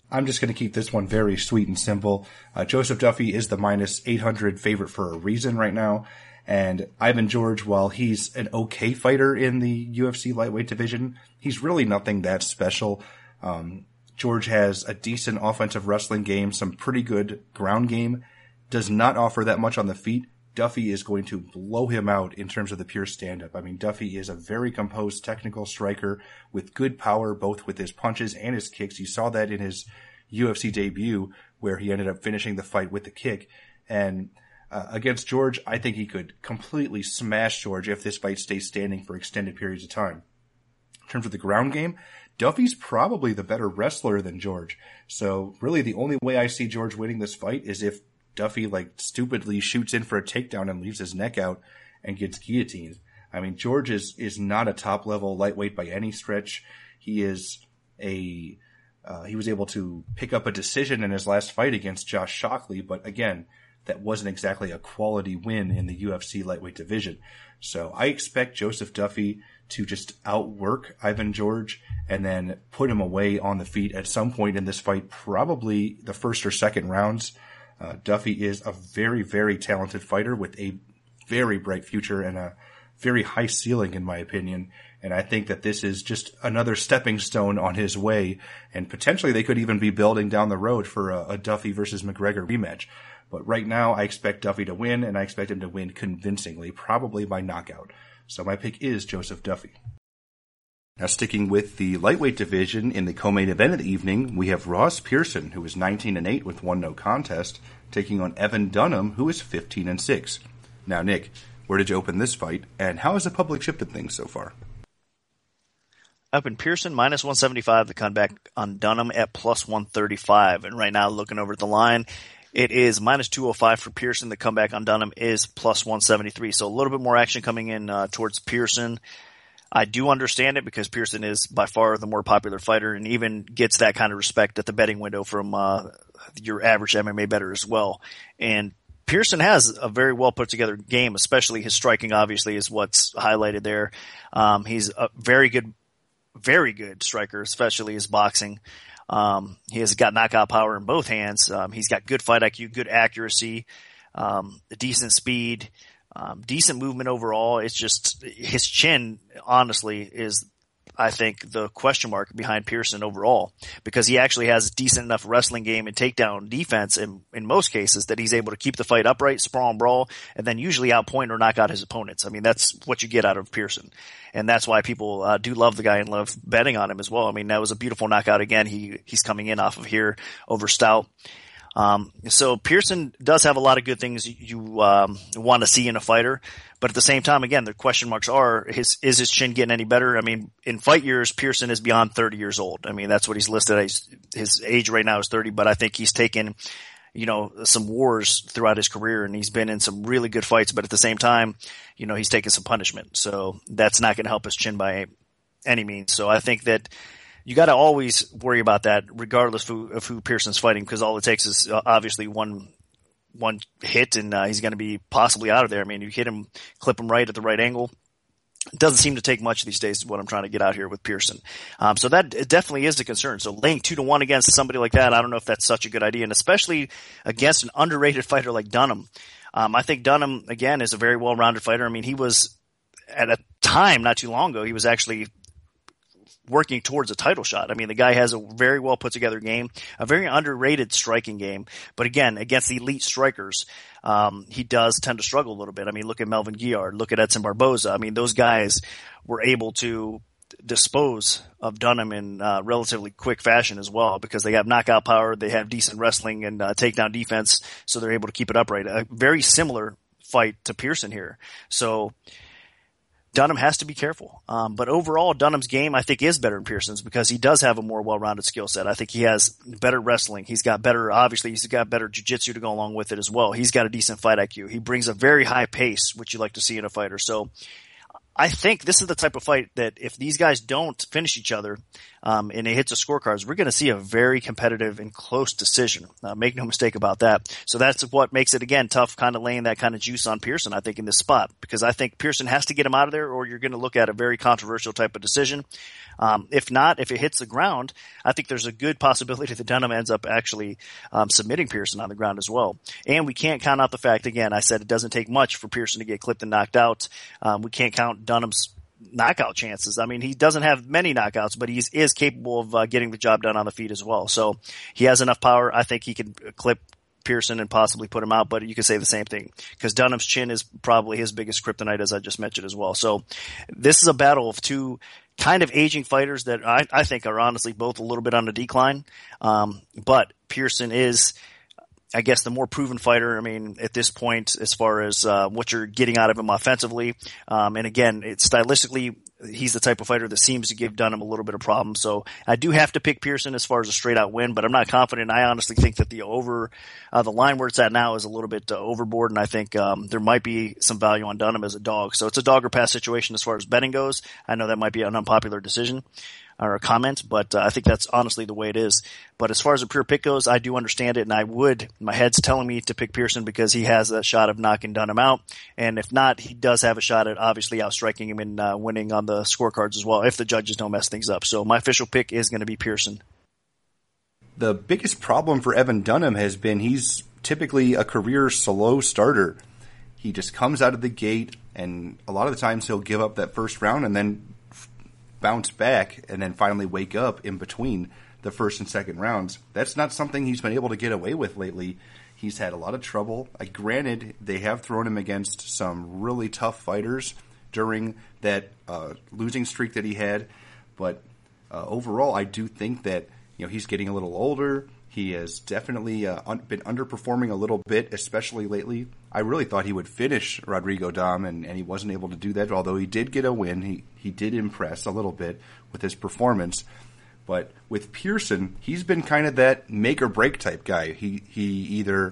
I'm just going to keep this one very sweet and simple. Joseph Duffy is the minus 800 favorite for a reason right now. And Ivan George, while he's an okay fighter in the UFC lightweight division, he's really nothing that special. George has a decent offensive wrestling game, some pretty good ground game, does not offer that much on the feet. Duffy is going to blow him out in terms of the pure stand-up. I mean, Duffy is a very composed technical striker with good power, both with his punches and his kicks. You saw that in his UFC debut, where he ended up finishing the fight with the kick. And against George, I think he could completely smash George if this fight stays standing for extended periods of time. In terms of the ground game, Duffy's probably the better wrestler than George. So really the only way I see George winning this fight is if Duffy stupidly shoots in for a takedown and leaves his neck out and gets guillotined. I mean, George is not a top level lightweight by any stretch. He is he was able to pick up a decision in his last fight against Josh Shockley, but again, that wasn't exactly a quality win in the UFC lightweight division. So I expect Joseph Duffy to just outwork Ivan George and then put him away on the feet at some point in this fight, probably the first or second rounds. Duffy is a very, very talented fighter with a very bright future and a very high ceiling, in my opinion. And I think that this is just another stepping stone on his way. And potentially they could even be building down the road for a Duffy versus McGregor rematch. But right now I expect Duffy to win, and I expect him to win convincingly, probably by knockout. So my pick is Joseph Duffy. Now, sticking with the lightweight division in the co-main event of the evening, we have Ross Pearson, who is 19-8 with one no contest, taking on Evan Dunham, who is 15-6. Now, Nick, where did you open this fight, and how has the public shifted things so far? Up in Pearson, minus 175, the comeback on Dunham at plus 135. And right now, looking over at the line, it is minus 205 for Pearson. The comeback on Dunham is plus 173. So a little bit more action coming in towards Pearson. I do understand it because Pearson is by far the more popular fighter and even gets that kind of respect at the betting window from your average MMA bettor as well. And Pearson has a very well put together game, especially his striking obviously is what's highlighted there. He's a very good striker, especially his boxing. He has got knockout power in both hands. He's got good fight IQ, good accuracy, decent speed. Decent movement overall. It's just his chin, honestly, is, I think, the question mark behind Pearson overall, because he actually has a decent enough wrestling game and takedown defense in most cases that he's able to keep the fight upright, sprawl and brawl, and then usually outpoint or knock out his opponents. I mean, that's what you get out of Pearson. And that's why people do love the guy and love betting on him as well. I mean, that was a beautiful knockout again. He's coming in off of here over Stout. So Pearson does have a lot of good things you want to see in a fighter, but at the same time, again, the question marks are, is his chin getting any better? I mean, in fight years, Pearson is beyond 30 years old. I mean, that's what he's listed as. His age right now is 30, but I think he's taken, some wars throughout his career, and he's been in some really good fights, but at the same time, he's taken some punishment. So that's not going to help his chin by any means. So I think that you got to always worry about that, regardless of who Pearson's fighting, because all it takes is obviously one hit, and he's going to be possibly out of there. I mean, you hit him, clip him right at the right angle. It doesn't seem to take much these days, is what I'm trying to get out here with Pearson. So that definitely is a concern. So laying 2-1 against somebody like that, I don't know if that's such a good idea, and especially against an underrated fighter like Dunham. I think Dunham, again, is a very well-rounded fighter. I mean, he was, at a time not too long ago, he was actually working towards a title shot. I mean, the guy has a very well put together game, a very underrated striking game. But again, against the elite strikers, he does tend to struggle a little bit. I mean, look at Melvin Guillard, look at Edson Barboza. I mean, those guys were able to dispose of Dunham in relatively quick fashion as well, because they have knockout power, they have decent wrestling and takedown defense, so they're able to keep it upright. A very similar fight to Pearson here. So Dunham has to be careful. But overall, Dunham's game, I think, is better than Pearson's because he does have a more well-rounded skill set. I think he has better wrestling. He's got better jiu-jitsu to go along with it as well. He's got a decent fight IQ. He brings a very high pace, which you like to see in a fighter. So I think this is the type of fight that if these guys don't finish each other, and it hits the scorecards, we're going to see a very competitive and close decision. Make no mistake about that. So that's what makes it, again, tough kind of laying that kind of juice on Pearson, I think, in this spot, because I think Pearson has to get him out of there, or you're going to look at a very controversial type of decision. If not, if it hits the ground, I think there's a good possibility that Dunham ends up actually submitting Pearson on the ground as well. And we can't count out the fact, again, I said it doesn't take much for Pearson to get clipped and knocked out. We can't count Dunham's knockout chances. I mean, he doesn't have many knockouts, but he is capable of getting the job done on the feet as well. So he has enough power. I think he can clip Pearson and possibly put him out, but you could say the same thing because Dunham's chin is probably his biggest kryptonite, as I just mentioned as well. So this is a battle of two kind of aging fighters that I think are honestly both a little bit on the decline. But Pearson is, I guess, the more proven fighter. I mean, at this point, as far as what you're getting out of him offensively, and again, it's stylistically, he's the type of fighter that seems to give Dunham a little bit of problem. So I do have to pick Pearson as far as a straight out win, but I'm not confident. I honestly think that the line where it's at now is a little bit overboard, and I think there might be some value on Dunham as a dog. So it's a dog or pass situation as far as betting goes. I know that might be an unpopular decision or a comment, but I think that's honestly the way it is. But as far as a pure pick goes, I do understand it, and my head's telling me to pick Pearson because he has that shot of knocking Dunham out. And if not, he does have a shot at obviously outstriking him and winning on the scorecards as well, if the judges don't mess things up. So my official pick is going to be Pearson. The biggest problem for Evan Dunham has been he's typically a career slow starter. He just comes out of the gate, and a lot of the times he'll give up that first round and then bounce back and then finally wake up in between the first and second rounds. That's not something he's been able to get away with lately. He's had a lot of trouble. Granted, they have thrown him against some really tough fighters during that losing streak that he had, but overall, I do think that he's getting a little older. He has definitely been underperforming a little bit, especially lately. I really thought he would finish Rodrigo Dam, and he wasn't able to do that, although he did get a win. He did impress a little bit with his performance. But with Pearson, he's been kind of that make-or-break type guy. He either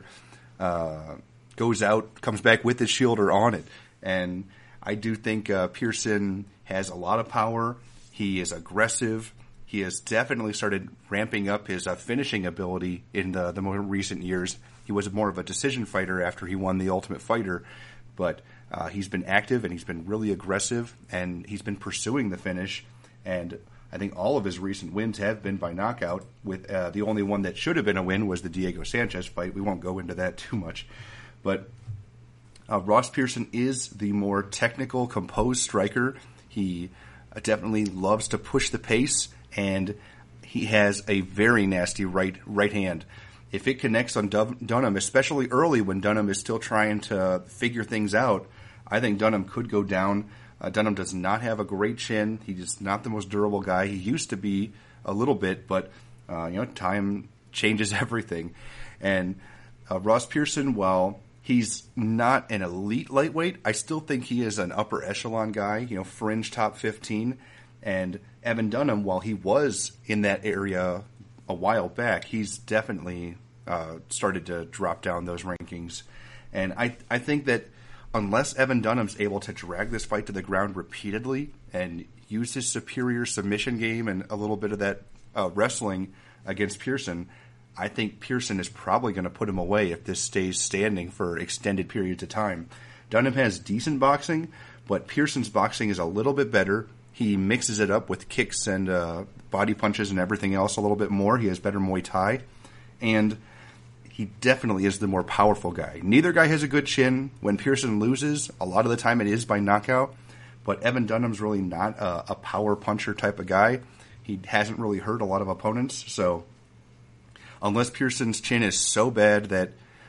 goes out, comes back with his shield or on it. And I do think Pearson has a lot of power. He is aggressive. He has definitely started ramping up his finishing ability in the more recent years. He was more of a decision fighter after he won the Ultimate Fighter, but he's been active and he's been really aggressive, and he's been pursuing the finish. And I think all of his recent wins have been by knockout, with the only one that should have been a win was the Diego Sanchez fight. We won't go into that too much. But Ross Pearson is the more technical, composed striker. He definitely loves to push the pace, and he has a very nasty right hand. If it connects on Dunham, especially early when Dunham is still trying to figure things out, I think Dunham could go down. Dunham does not have a great chin. He's not the most durable guy. He used to be a little bit, but time changes everything. And Ross Pearson, while he's not an elite lightweight, I still think he is an upper echelon guy, fringe top 15. And Evan Dunham, while he was in that area a while back, he's definitely started to drop down those rankings. And I think that unless Evan Dunham's able to drag this fight to the ground repeatedly and use his superior submission game and a little bit of that wrestling against Pearson, I think Pearson is probably going to put him away if this stays standing for extended periods of time. Dunham has decent boxing, but Pearson's boxing is a little bit better. He mixes it up with kicks and body punches and everything else a little bit more. He has better Muay Thai. And he definitely is the more powerful guy. Neither guy has a good chin. When Pearson loses, a lot of the time it is by knockout. But Evan Dunham's really not a power puncher type of guy. He hasn't really hurt a lot of opponents. So unless Pearson's chin is so bad that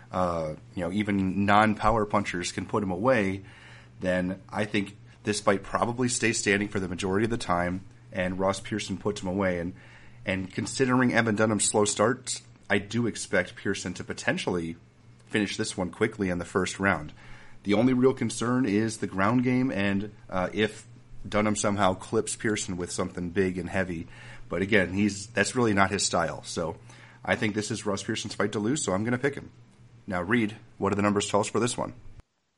even non-power punchers can put him away, then I think this fight probably stays standing for the majority of the time, and Ross Pearson puts him away. And considering Evan Dunham's slow starts, I do expect Pearson to potentially finish this one quickly in the first round. The only real concern is the ground game, and if Dunham somehow clips Pearson with something big and heavy. But again, that's really not his style. So I think this is Ross Pearson's fight to lose, so I'm going to pick him. Now, Reed, what do the numbers tell us for this one?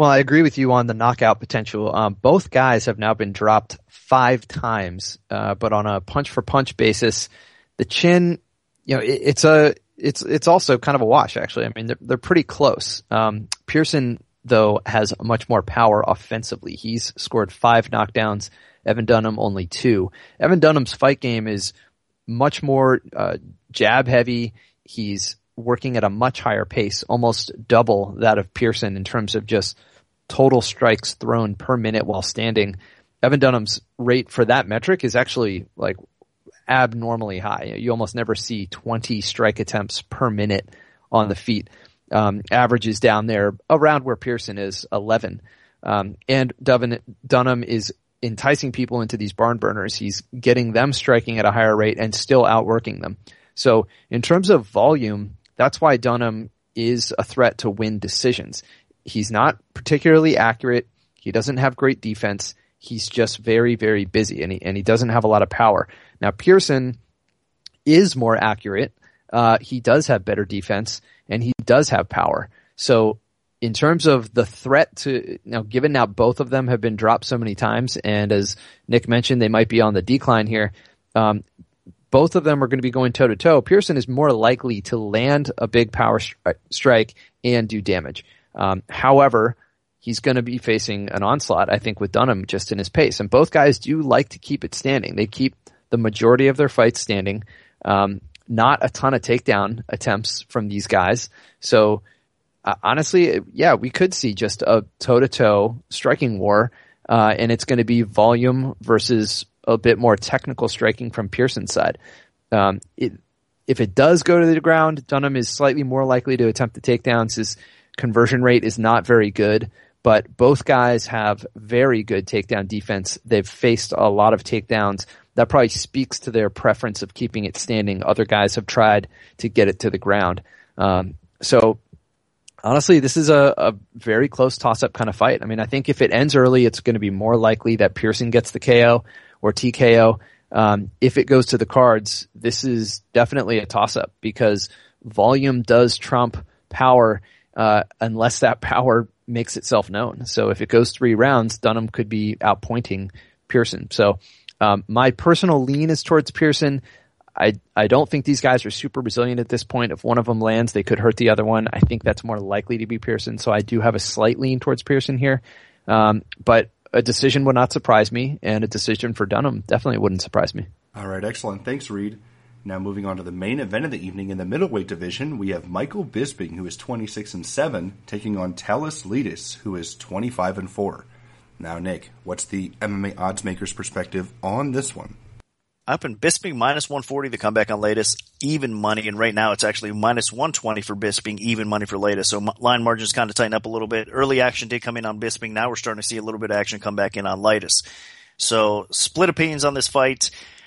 Well, I agree with you on the knockout potential. Both guys have now been dropped 5 times, but on a punch-for-punch basis, the chin, it's also kind of a wash, actually. I mean, they're pretty close. Pearson, though, has much more power offensively. He's scored 5 knockdowns. Evan Dunham only 2. Evan Dunham's fight game is much more jab heavy. He's working at a much higher pace, almost double that of Pearson in terms of just total strikes thrown per minute while standing. Evan Dunham's rate for that metric is actually like abnormally high. You almost never see 20 strike attempts per minute on the feet. Average is down there around where Pearson is, 11. And Dunham is enticing people into these barn burners. He's getting them striking at a higher rate and still outworking them. So in terms of volume, that's why Dunham is a threat to win decisions. He's not particularly accurate. He doesn't have great defense. He's just very, very busy, and he doesn't have a lot of power. Now, Pearson is more accurate. He does have better defense, and he does have power. So in terms of the threat to, given now both of them have been dropped so many times, and as Nick mentioned, they might be on the decline here, both of them are going to be going toe-to-toe. Pearson is more likely to land a big power strike and do damage. However, he's going to be facing an onslaught, I think, with Dunham just in his pace. And both guys do like to keep it standing. They keep the majority of their fights standing. Not a ton of takedown attempts from these guys. So honestly, yeah, we could see just a toe-to-toe striking war. And it's going to be volume versus a bit more technical striking from Pearson's side. If it does go to the ground, Dunham is slightly more likely to attempt the takedowns. His conversion rate is not very good, but both guys have very good takedown defense. They've faced a lot of takedowns. That probably speaks to their preference of keeping it standing. Other guys have tried to get it to the ground. So honestly, this is a very close toss-up kind of fight. I mean, I think if it ends early, it's going to be more likely that Pearson gets the KO or TKO. If it goes to the cards, this is definitely a toss-up because volume does trump power unless that power makes itself known. So if it goes 3 rounds, Dunham could be outpointing Pearson. So my personal lean is towards Pearson. I don't think these guys are super resilient at this point. If one of them lands, they could hurt the other one. I think that's more likely to be Pearson. So I do have a slight lean towards Pearson here. But a decision would not surprise me, and a decision for Dunham definitely wouldn't surprise me. All right, excellent. Thanks, Reed. Now moving on to the main event of the evening in the middleweight division, we have Michael Bisping, who is 26-7, taking on Thales Leites, who is 25-4. Now, Nick, what's the MMA odds maker's perspective on this one? Up in Bisping, minus 140, the comeback on Leites, even money, and right now it's actually minus 120 for Bisping, even money for Leites. So line margins kind of tighten up a little bit. Early action did come in on Bisping. Now we're starting to see a little bit of action come back in on Leites. So split opinions on this fight.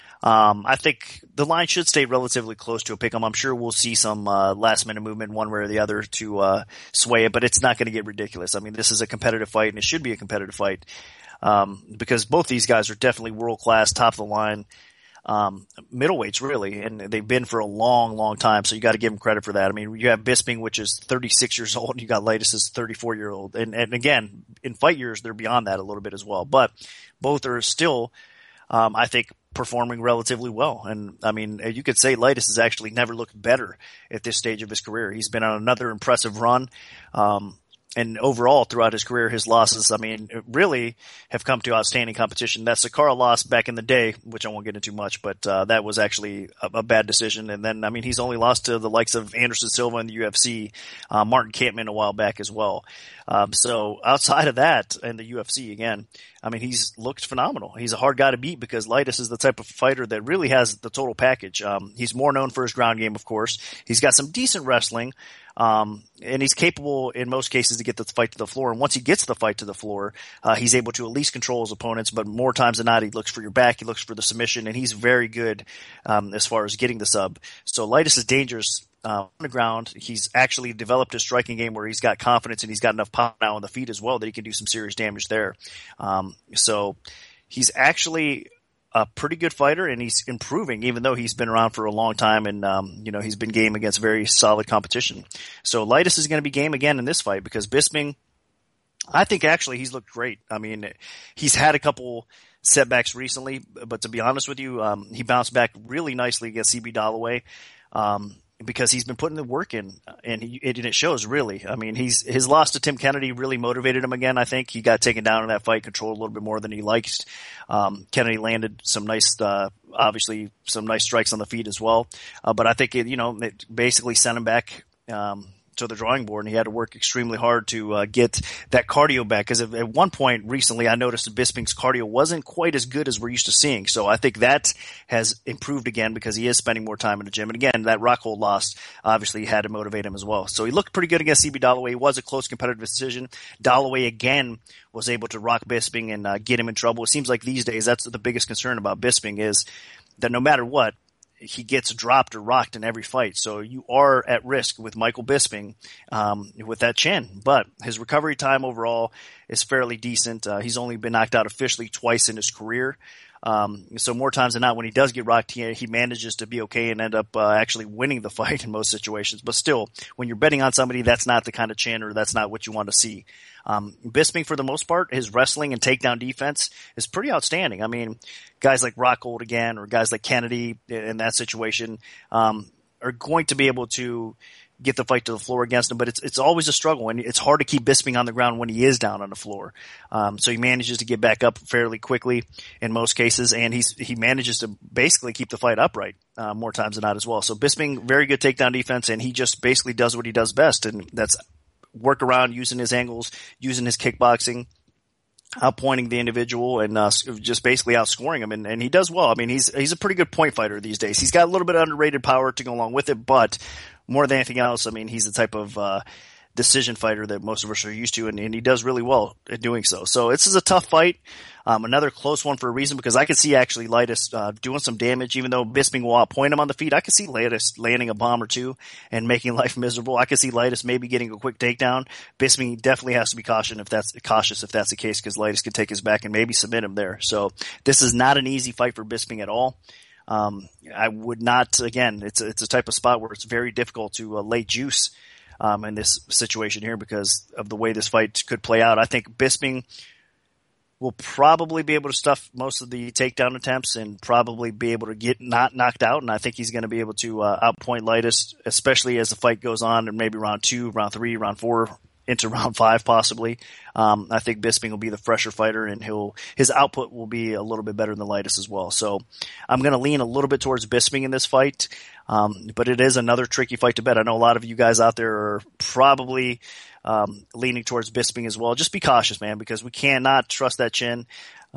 I think the line should stay relatively close to a pick 'em. I'm sure we'll see some last minute movement one way or the other to sway it, but it's not going to get ridiculous. I mean, this is a competitive fight, and it should be a competitive fight because both these guys are definitely world class, top of the line. Middleweights really, and they've been for a long, long time. So you got to give them credit for that. I mean, you have Bisping, which is 36 years old. And you got Leites is 34-year-old. And again, in fight years, they're beyond that a little bit as well, but both are still, I think, performing relatively well. And I mean, you could say Leites has actually never looked better at this stage of his career. He's been on another impressive run. And overall, throughout his career, his losses, I mean, really have come to outstanding competition. That Sakara loss back in the day, which I won't get into much, but that was actually a bad decision. And then, I mean, he's only lost to the likes of Anderson Silva in the UFC, Martin Kampmann a while back as well. So outside of that, and the UFC again, I mean, he's looked phenomenal. He's a hard guy to beat because Leites is the type of fighter that really has the total package. He's more known for his ground game, of course. He's got some decent wrestling. And he's capable in most cases to get the fight to the floor. And once he gets the fight to the floor, he's able to at least control his opponents. But more times than not, he looks for your back. He looks for the submission, and he's very good, as far as getting the sub. So Leites is dangerous, on the ground. He's actually developed a striking game where he's got confidence and he's got enough power now on the feet as well that he can do some serious damage there. So he's actually a pretty good fighter, and he's improving even though he's been around for a long time, and he's been game against very solid competition. So Leites is going to be game again in this fight because Bisping, I think actually he's looked great. I mean, he's had a couple setbacks recently, but to be honest with you, he bounced back really nicely against CB Dollaway, because he's been putting the work in, and it shows really. I mean, his loss to Tim Kennedy really motivated him again. I think he got taken down in that fight, controlled a little bit more than he liked. Kennedy landed some nice, obviously some nice strikes on the feet as well. But I think it basically sent him back, to the drawing board, and he had to work extremely hard to get that cardio back. Because at one point recently, I noticed that Bisping's cardio wasn't quite as good as we're used to seeing. So I think that has improved again because he is spending more time in the gym. And again, that Rockhold loss obviously had to motivate him as well. So he looked pretty good against CB Dollaway. It was a close competitive decision. Dollaway again was able to rock Bisping and get him in trouble. It seems like these days that's the biggest concern about Bisping is that no matter what, he gets dropped or rocked in every fight. So you are at risk with Michael Bisping, with that chin. But his recovery time overall is fairly decent. He's only been knocked out officially twice in his career. So more times than not, when he does get rocked, he manages to be okay and end up actually winning the fight in most situations. But still, when you're betting on somebody, that's not the kind of chin, or that's not what you want to see. Bisping, for the most part, his wrestling and takedown defense is pretty outstanding. I mean, guys like Rockhold again, or guys like Kennedy in that situation, are going to be able to get the fight to the floor against him, but it's always a struggle, and it's hard to keep Bisping on the ground when he is down on the floor. So he manages to get back up fairly quickly in most cases, and he manages to basically keep the fight upright more times than not as well. So Bisping, very good takedown defense, and he just basically does what he does best, and that's work around, using his angles, using his kickboxing, outpointing the individual, and just basically outscoring him, and he does well. I mean, he's a pretty good point fighter these days. He's got a little bit of underrated power to go along with it, but more than anything else, I mean, he's the type of decision fighter that most of us are used to, and he does really well at doing so. So this is a tough fight. Another close one for a reason, because I could see actually Leitis doing some damage, even though Bisping will outpoint him on the feet. I could see Leitis landing a bomb or two and making life miserable. I could see Leitis maybe getting a quick takedown. Bisping definitely has to be cautious if that's the case, because Leitis could take his back and maybe submit him there. So this is not an easy fight for Bisping at all. I would not, again, it's a type of spot where it's very difficult to lay juice in this situation here because of the way this fight could play out. I think Bisping will probably be able to stuff most of the takedown attempts and probably be able to get not knocked out, and I think he's going to be able to outpoint Leitis, especially as the fight goes on, and maybe round 2, round 3, round 4, into round 5 possibly. I think Bisping will be the fresher fighter, and his output will be a little bit better than Leitis as well. So I'm going to lean a little bit towards Bisping in this fight, but it is another tricky fight to bet. I know a lot of you guys out there are probably leaning towards Bisping as well. Just be cautious, man, because we cannot trust that chin.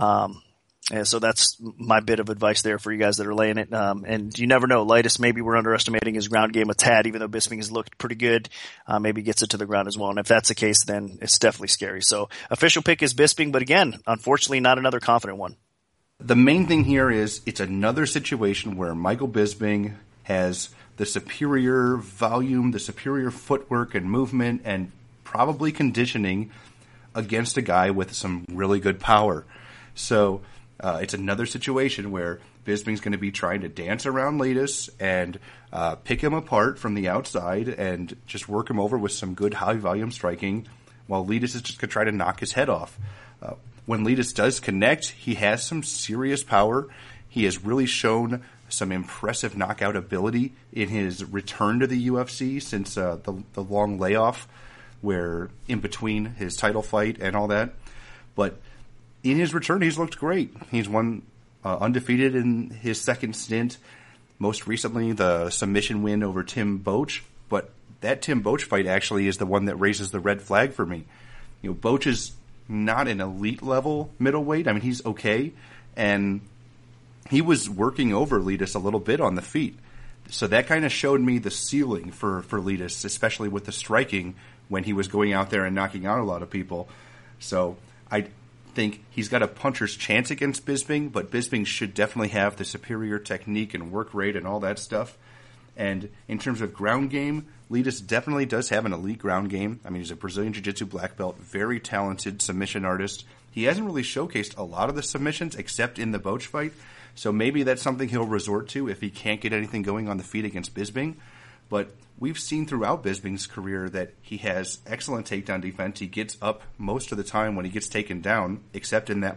And so that's my bit of advice there for you guys that are laying it. And you never know. Leitis, maybe we're underestimating his ground game a tad, even though Bisping has looked pretty good. Maybe gets it to the ground as well. And if that's the case, then it's definitely scary. So official pick is Bisping, but again, unfortunately not another confident one. The main thing here is it's another situation where Michael Bisping has the superior volume, the superior footwork and movement, and probably conditioning against a guy with some really good power. So it's another situation where Bisping's going to be trying to dance around Leitis and pick him apart from the outside and just work him over with some good high-volume striking, while Leitis is just going to try to knock his head off. When Leitis does connect, he has some serious power. He has really shown some impressive knockout ability in his return to the UFC since the long layoff, where in between his title fight and all that. But in his return, he's looked great. He's won undefeated in his second stint. Most recently, the submission win over Tim Boetsch. But that Tim Boetsch fight actually is the one that raises the red flag for me. You know, Boetsch is not an elite level middleweight. I mean, he's okay. And he was working over Leitis a little bit on the feet. So that kind of showed me the ceiling for Leitis, especially with the striking when he was going out there and knocking out a lot of people. So I think he's got a puncher's chance against Bisping, but Bisping should definitely have the superior technique and work rate and all that stuff. And in terms of ground game, Leitis definitely does have an elite ground game. I mean, he's a Brazilian Jiu-Jitsu black belt, very talented submission artist. He hasn't really showcased a lot of the submissions except in the Boetsch fight, so maybe that's something he'll resort to if he can't get anything going on the feet against Bisping. But we've seen throughout Bisping's career that he has excellent takedown defense. He gets up most of the time when he gets taken down, except in that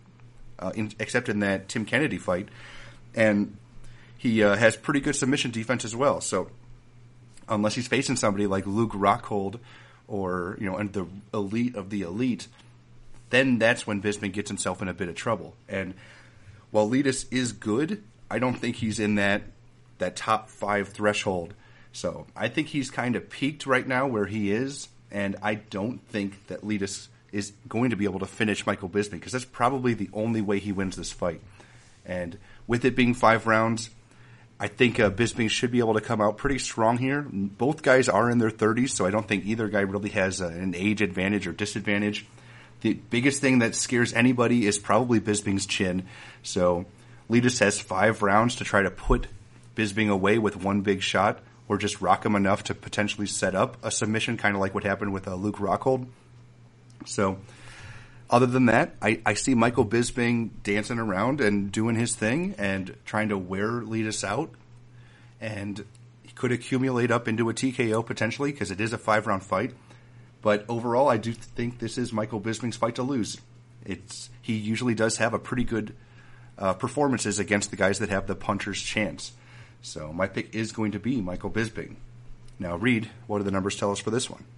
Tim Kennedy fight. And he has pretty good submission defense as well. So unless he's facing somebody like Luke Rockhold or, and the elite of the elite, then that's when Bisping gets himself in a bit of trouble. And while Litis is good, I don't think he's in that top 5 threshold. So I think he's kind of peaked right now where he is, and I don't think that Litis is going to be able to finish Michael Bisping, because that's probably the only way he wins this fight. And with it being 5 rounds, I think Bisping should be able to come out pretty strong here. Both guys are in their 30s, so I don't think either guy really has an age advantage or disadvantage. The biggest thing that scares anybody is probably Bisping's chin. So Litis has 5 rounds to try to put Bisping away with one big shot, or just rock him enough to potentially set up a submission, kind of like what happened with Luke Rockhold. So other than that, I see Michael Bisping dancing around and doing his thing and trying to wear Litis out. And he could accumulate up into a TKO potentially, because it is a 5-round fight. But overall, I do think this is Michael Bisping's fight to lose. He usually does have a pretty good performances against the guys that have the puncher's chance. So my pick is going to be Michael Bisping. Now, Reed, what do the numbers tell us for this one?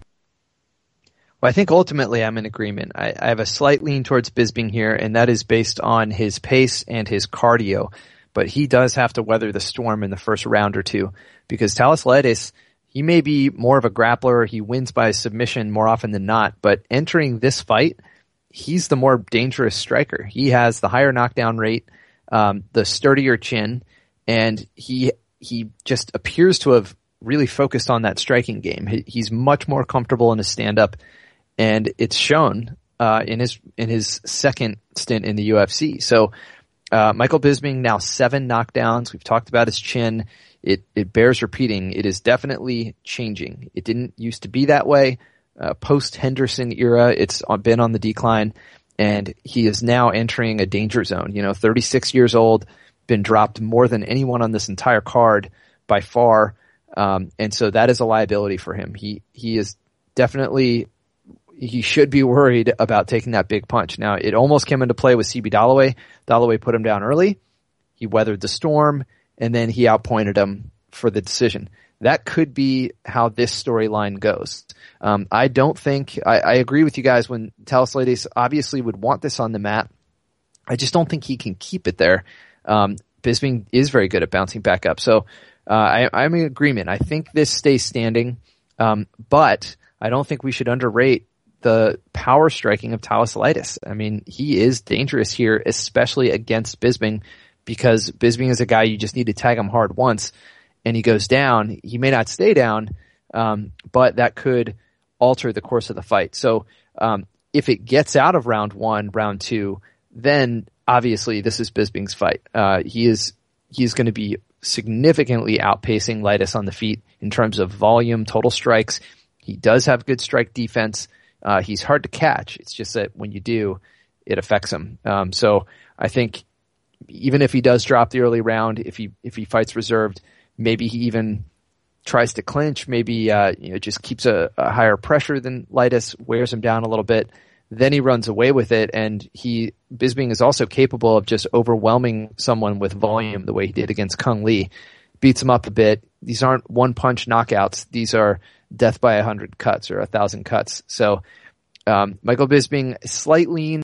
Well, I think ultimately I'm in agreement. I have a slight lean towards Bisping here, and that is based on his pace and his cardio. But he does have to weather the storm in the first round or two, because Thales Litis, he may be more of a grappler. He wins by submission more often than not. But entering this fight, he's the more dangerous striker. He has the higher knockdown rate, the sturdier chin, and he just appears to have really focused on that striking game. He's much more comfortable in his stand-up, and it's shown in his second stint in the UFC. So Michael Bisping now 7 knockdowns. We've talked about his chin. It bears repeating. It is definitely changing. It didn't used to be that way. Post Henderson era, it's been on the decline, and he is now entering a danger zone. 36 years old, been dropped more than anyone on this entire card by far. And so that is a liability for him. He is definitely, he should be worried about taking that big punch. Now, it almost came into play with CB Dollaway. Dollaway put him down early. He weathered the storm, and then he outpointed him for the decision. That could be how this storyline goes. I don't think, I agree with you guys when Thales Litis obviously would want this on the mat. I just don't think he can keep it there. Bisping is very good at bouncing back up. So I'm in agreement. I think this stays standing, but I don't think we should underrate the power striking of Thales Litis. I mean, he is dangerous here, especially against Bisping, because Bisping is a guy you just need to tag him hard once, and he goes down. He may not stay down, but that could alter the course of the fight. So if it gets out of round 1, round 2, then obviously this is Bisping's fight. He's going to be significantly outpacing Litis on the feet in terms of volume, total strikes. He does have good strike defense. He's hard to catch. It's just that when you do, it affects him. So I think even if he does drop the early round, if he fights reserved, maybe he even tries to clinch, maybe just keeps a higher pressure than Litis, wears him down a little bit. Then he runs away with it, and Bisping is also capable of just overwhelming someone with volume the way he did against Kung Lee. Beats him up a bit. These aren't one-punch knockouts. These are death by 100 cuts or 1,000 cuts. So Michael Bisping, slight lean.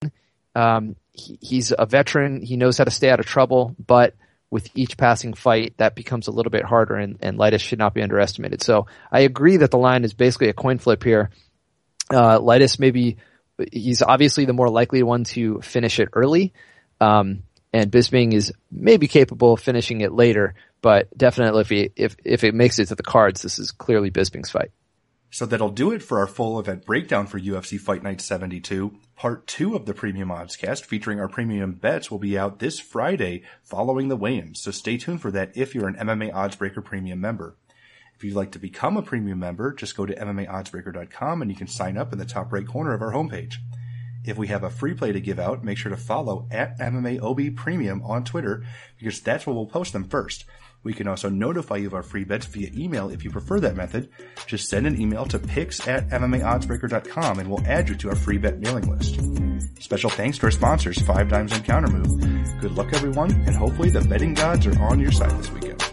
He's a veteran. He knows how to stay out of trouble, but with each passing fight, that becomes a little bit harder, and Litis should not be underestimated. So I agree that the line is basically a coin flip here. Litis he's obviously the more likely one to finish it early, and Bisping is maybe capable of finishing it later, but definitely if it makes it to the cards, this is clearly Bisping's fight. So that'll do it for our full event breakdown for UFC Fight Night 72. Part 2 of the Premium Oddscast featuring our premium bets will be out this Friday following the weigh-in, so stay tuned for that if you're an MMA Oddsbreaker Premium member. If you'd like to become a premium member, just go to MMAOddsbreaker.com and you can sign up in the top right corner of our homepage. If we have a free play to give out, make sure to follow at MMAOB Premium on Twitter, because that's where we'll post them first. We can also notify you of our free bets via email if you prefer that method. Just send an email to picks@MMAOddsbreaker.com and we'll add you to our free bet mailing list. Special thanks to our sponsors, 5 Dimes and Countermove. Good luck, everyone, and hopefully the betting gods are on your side this weekend.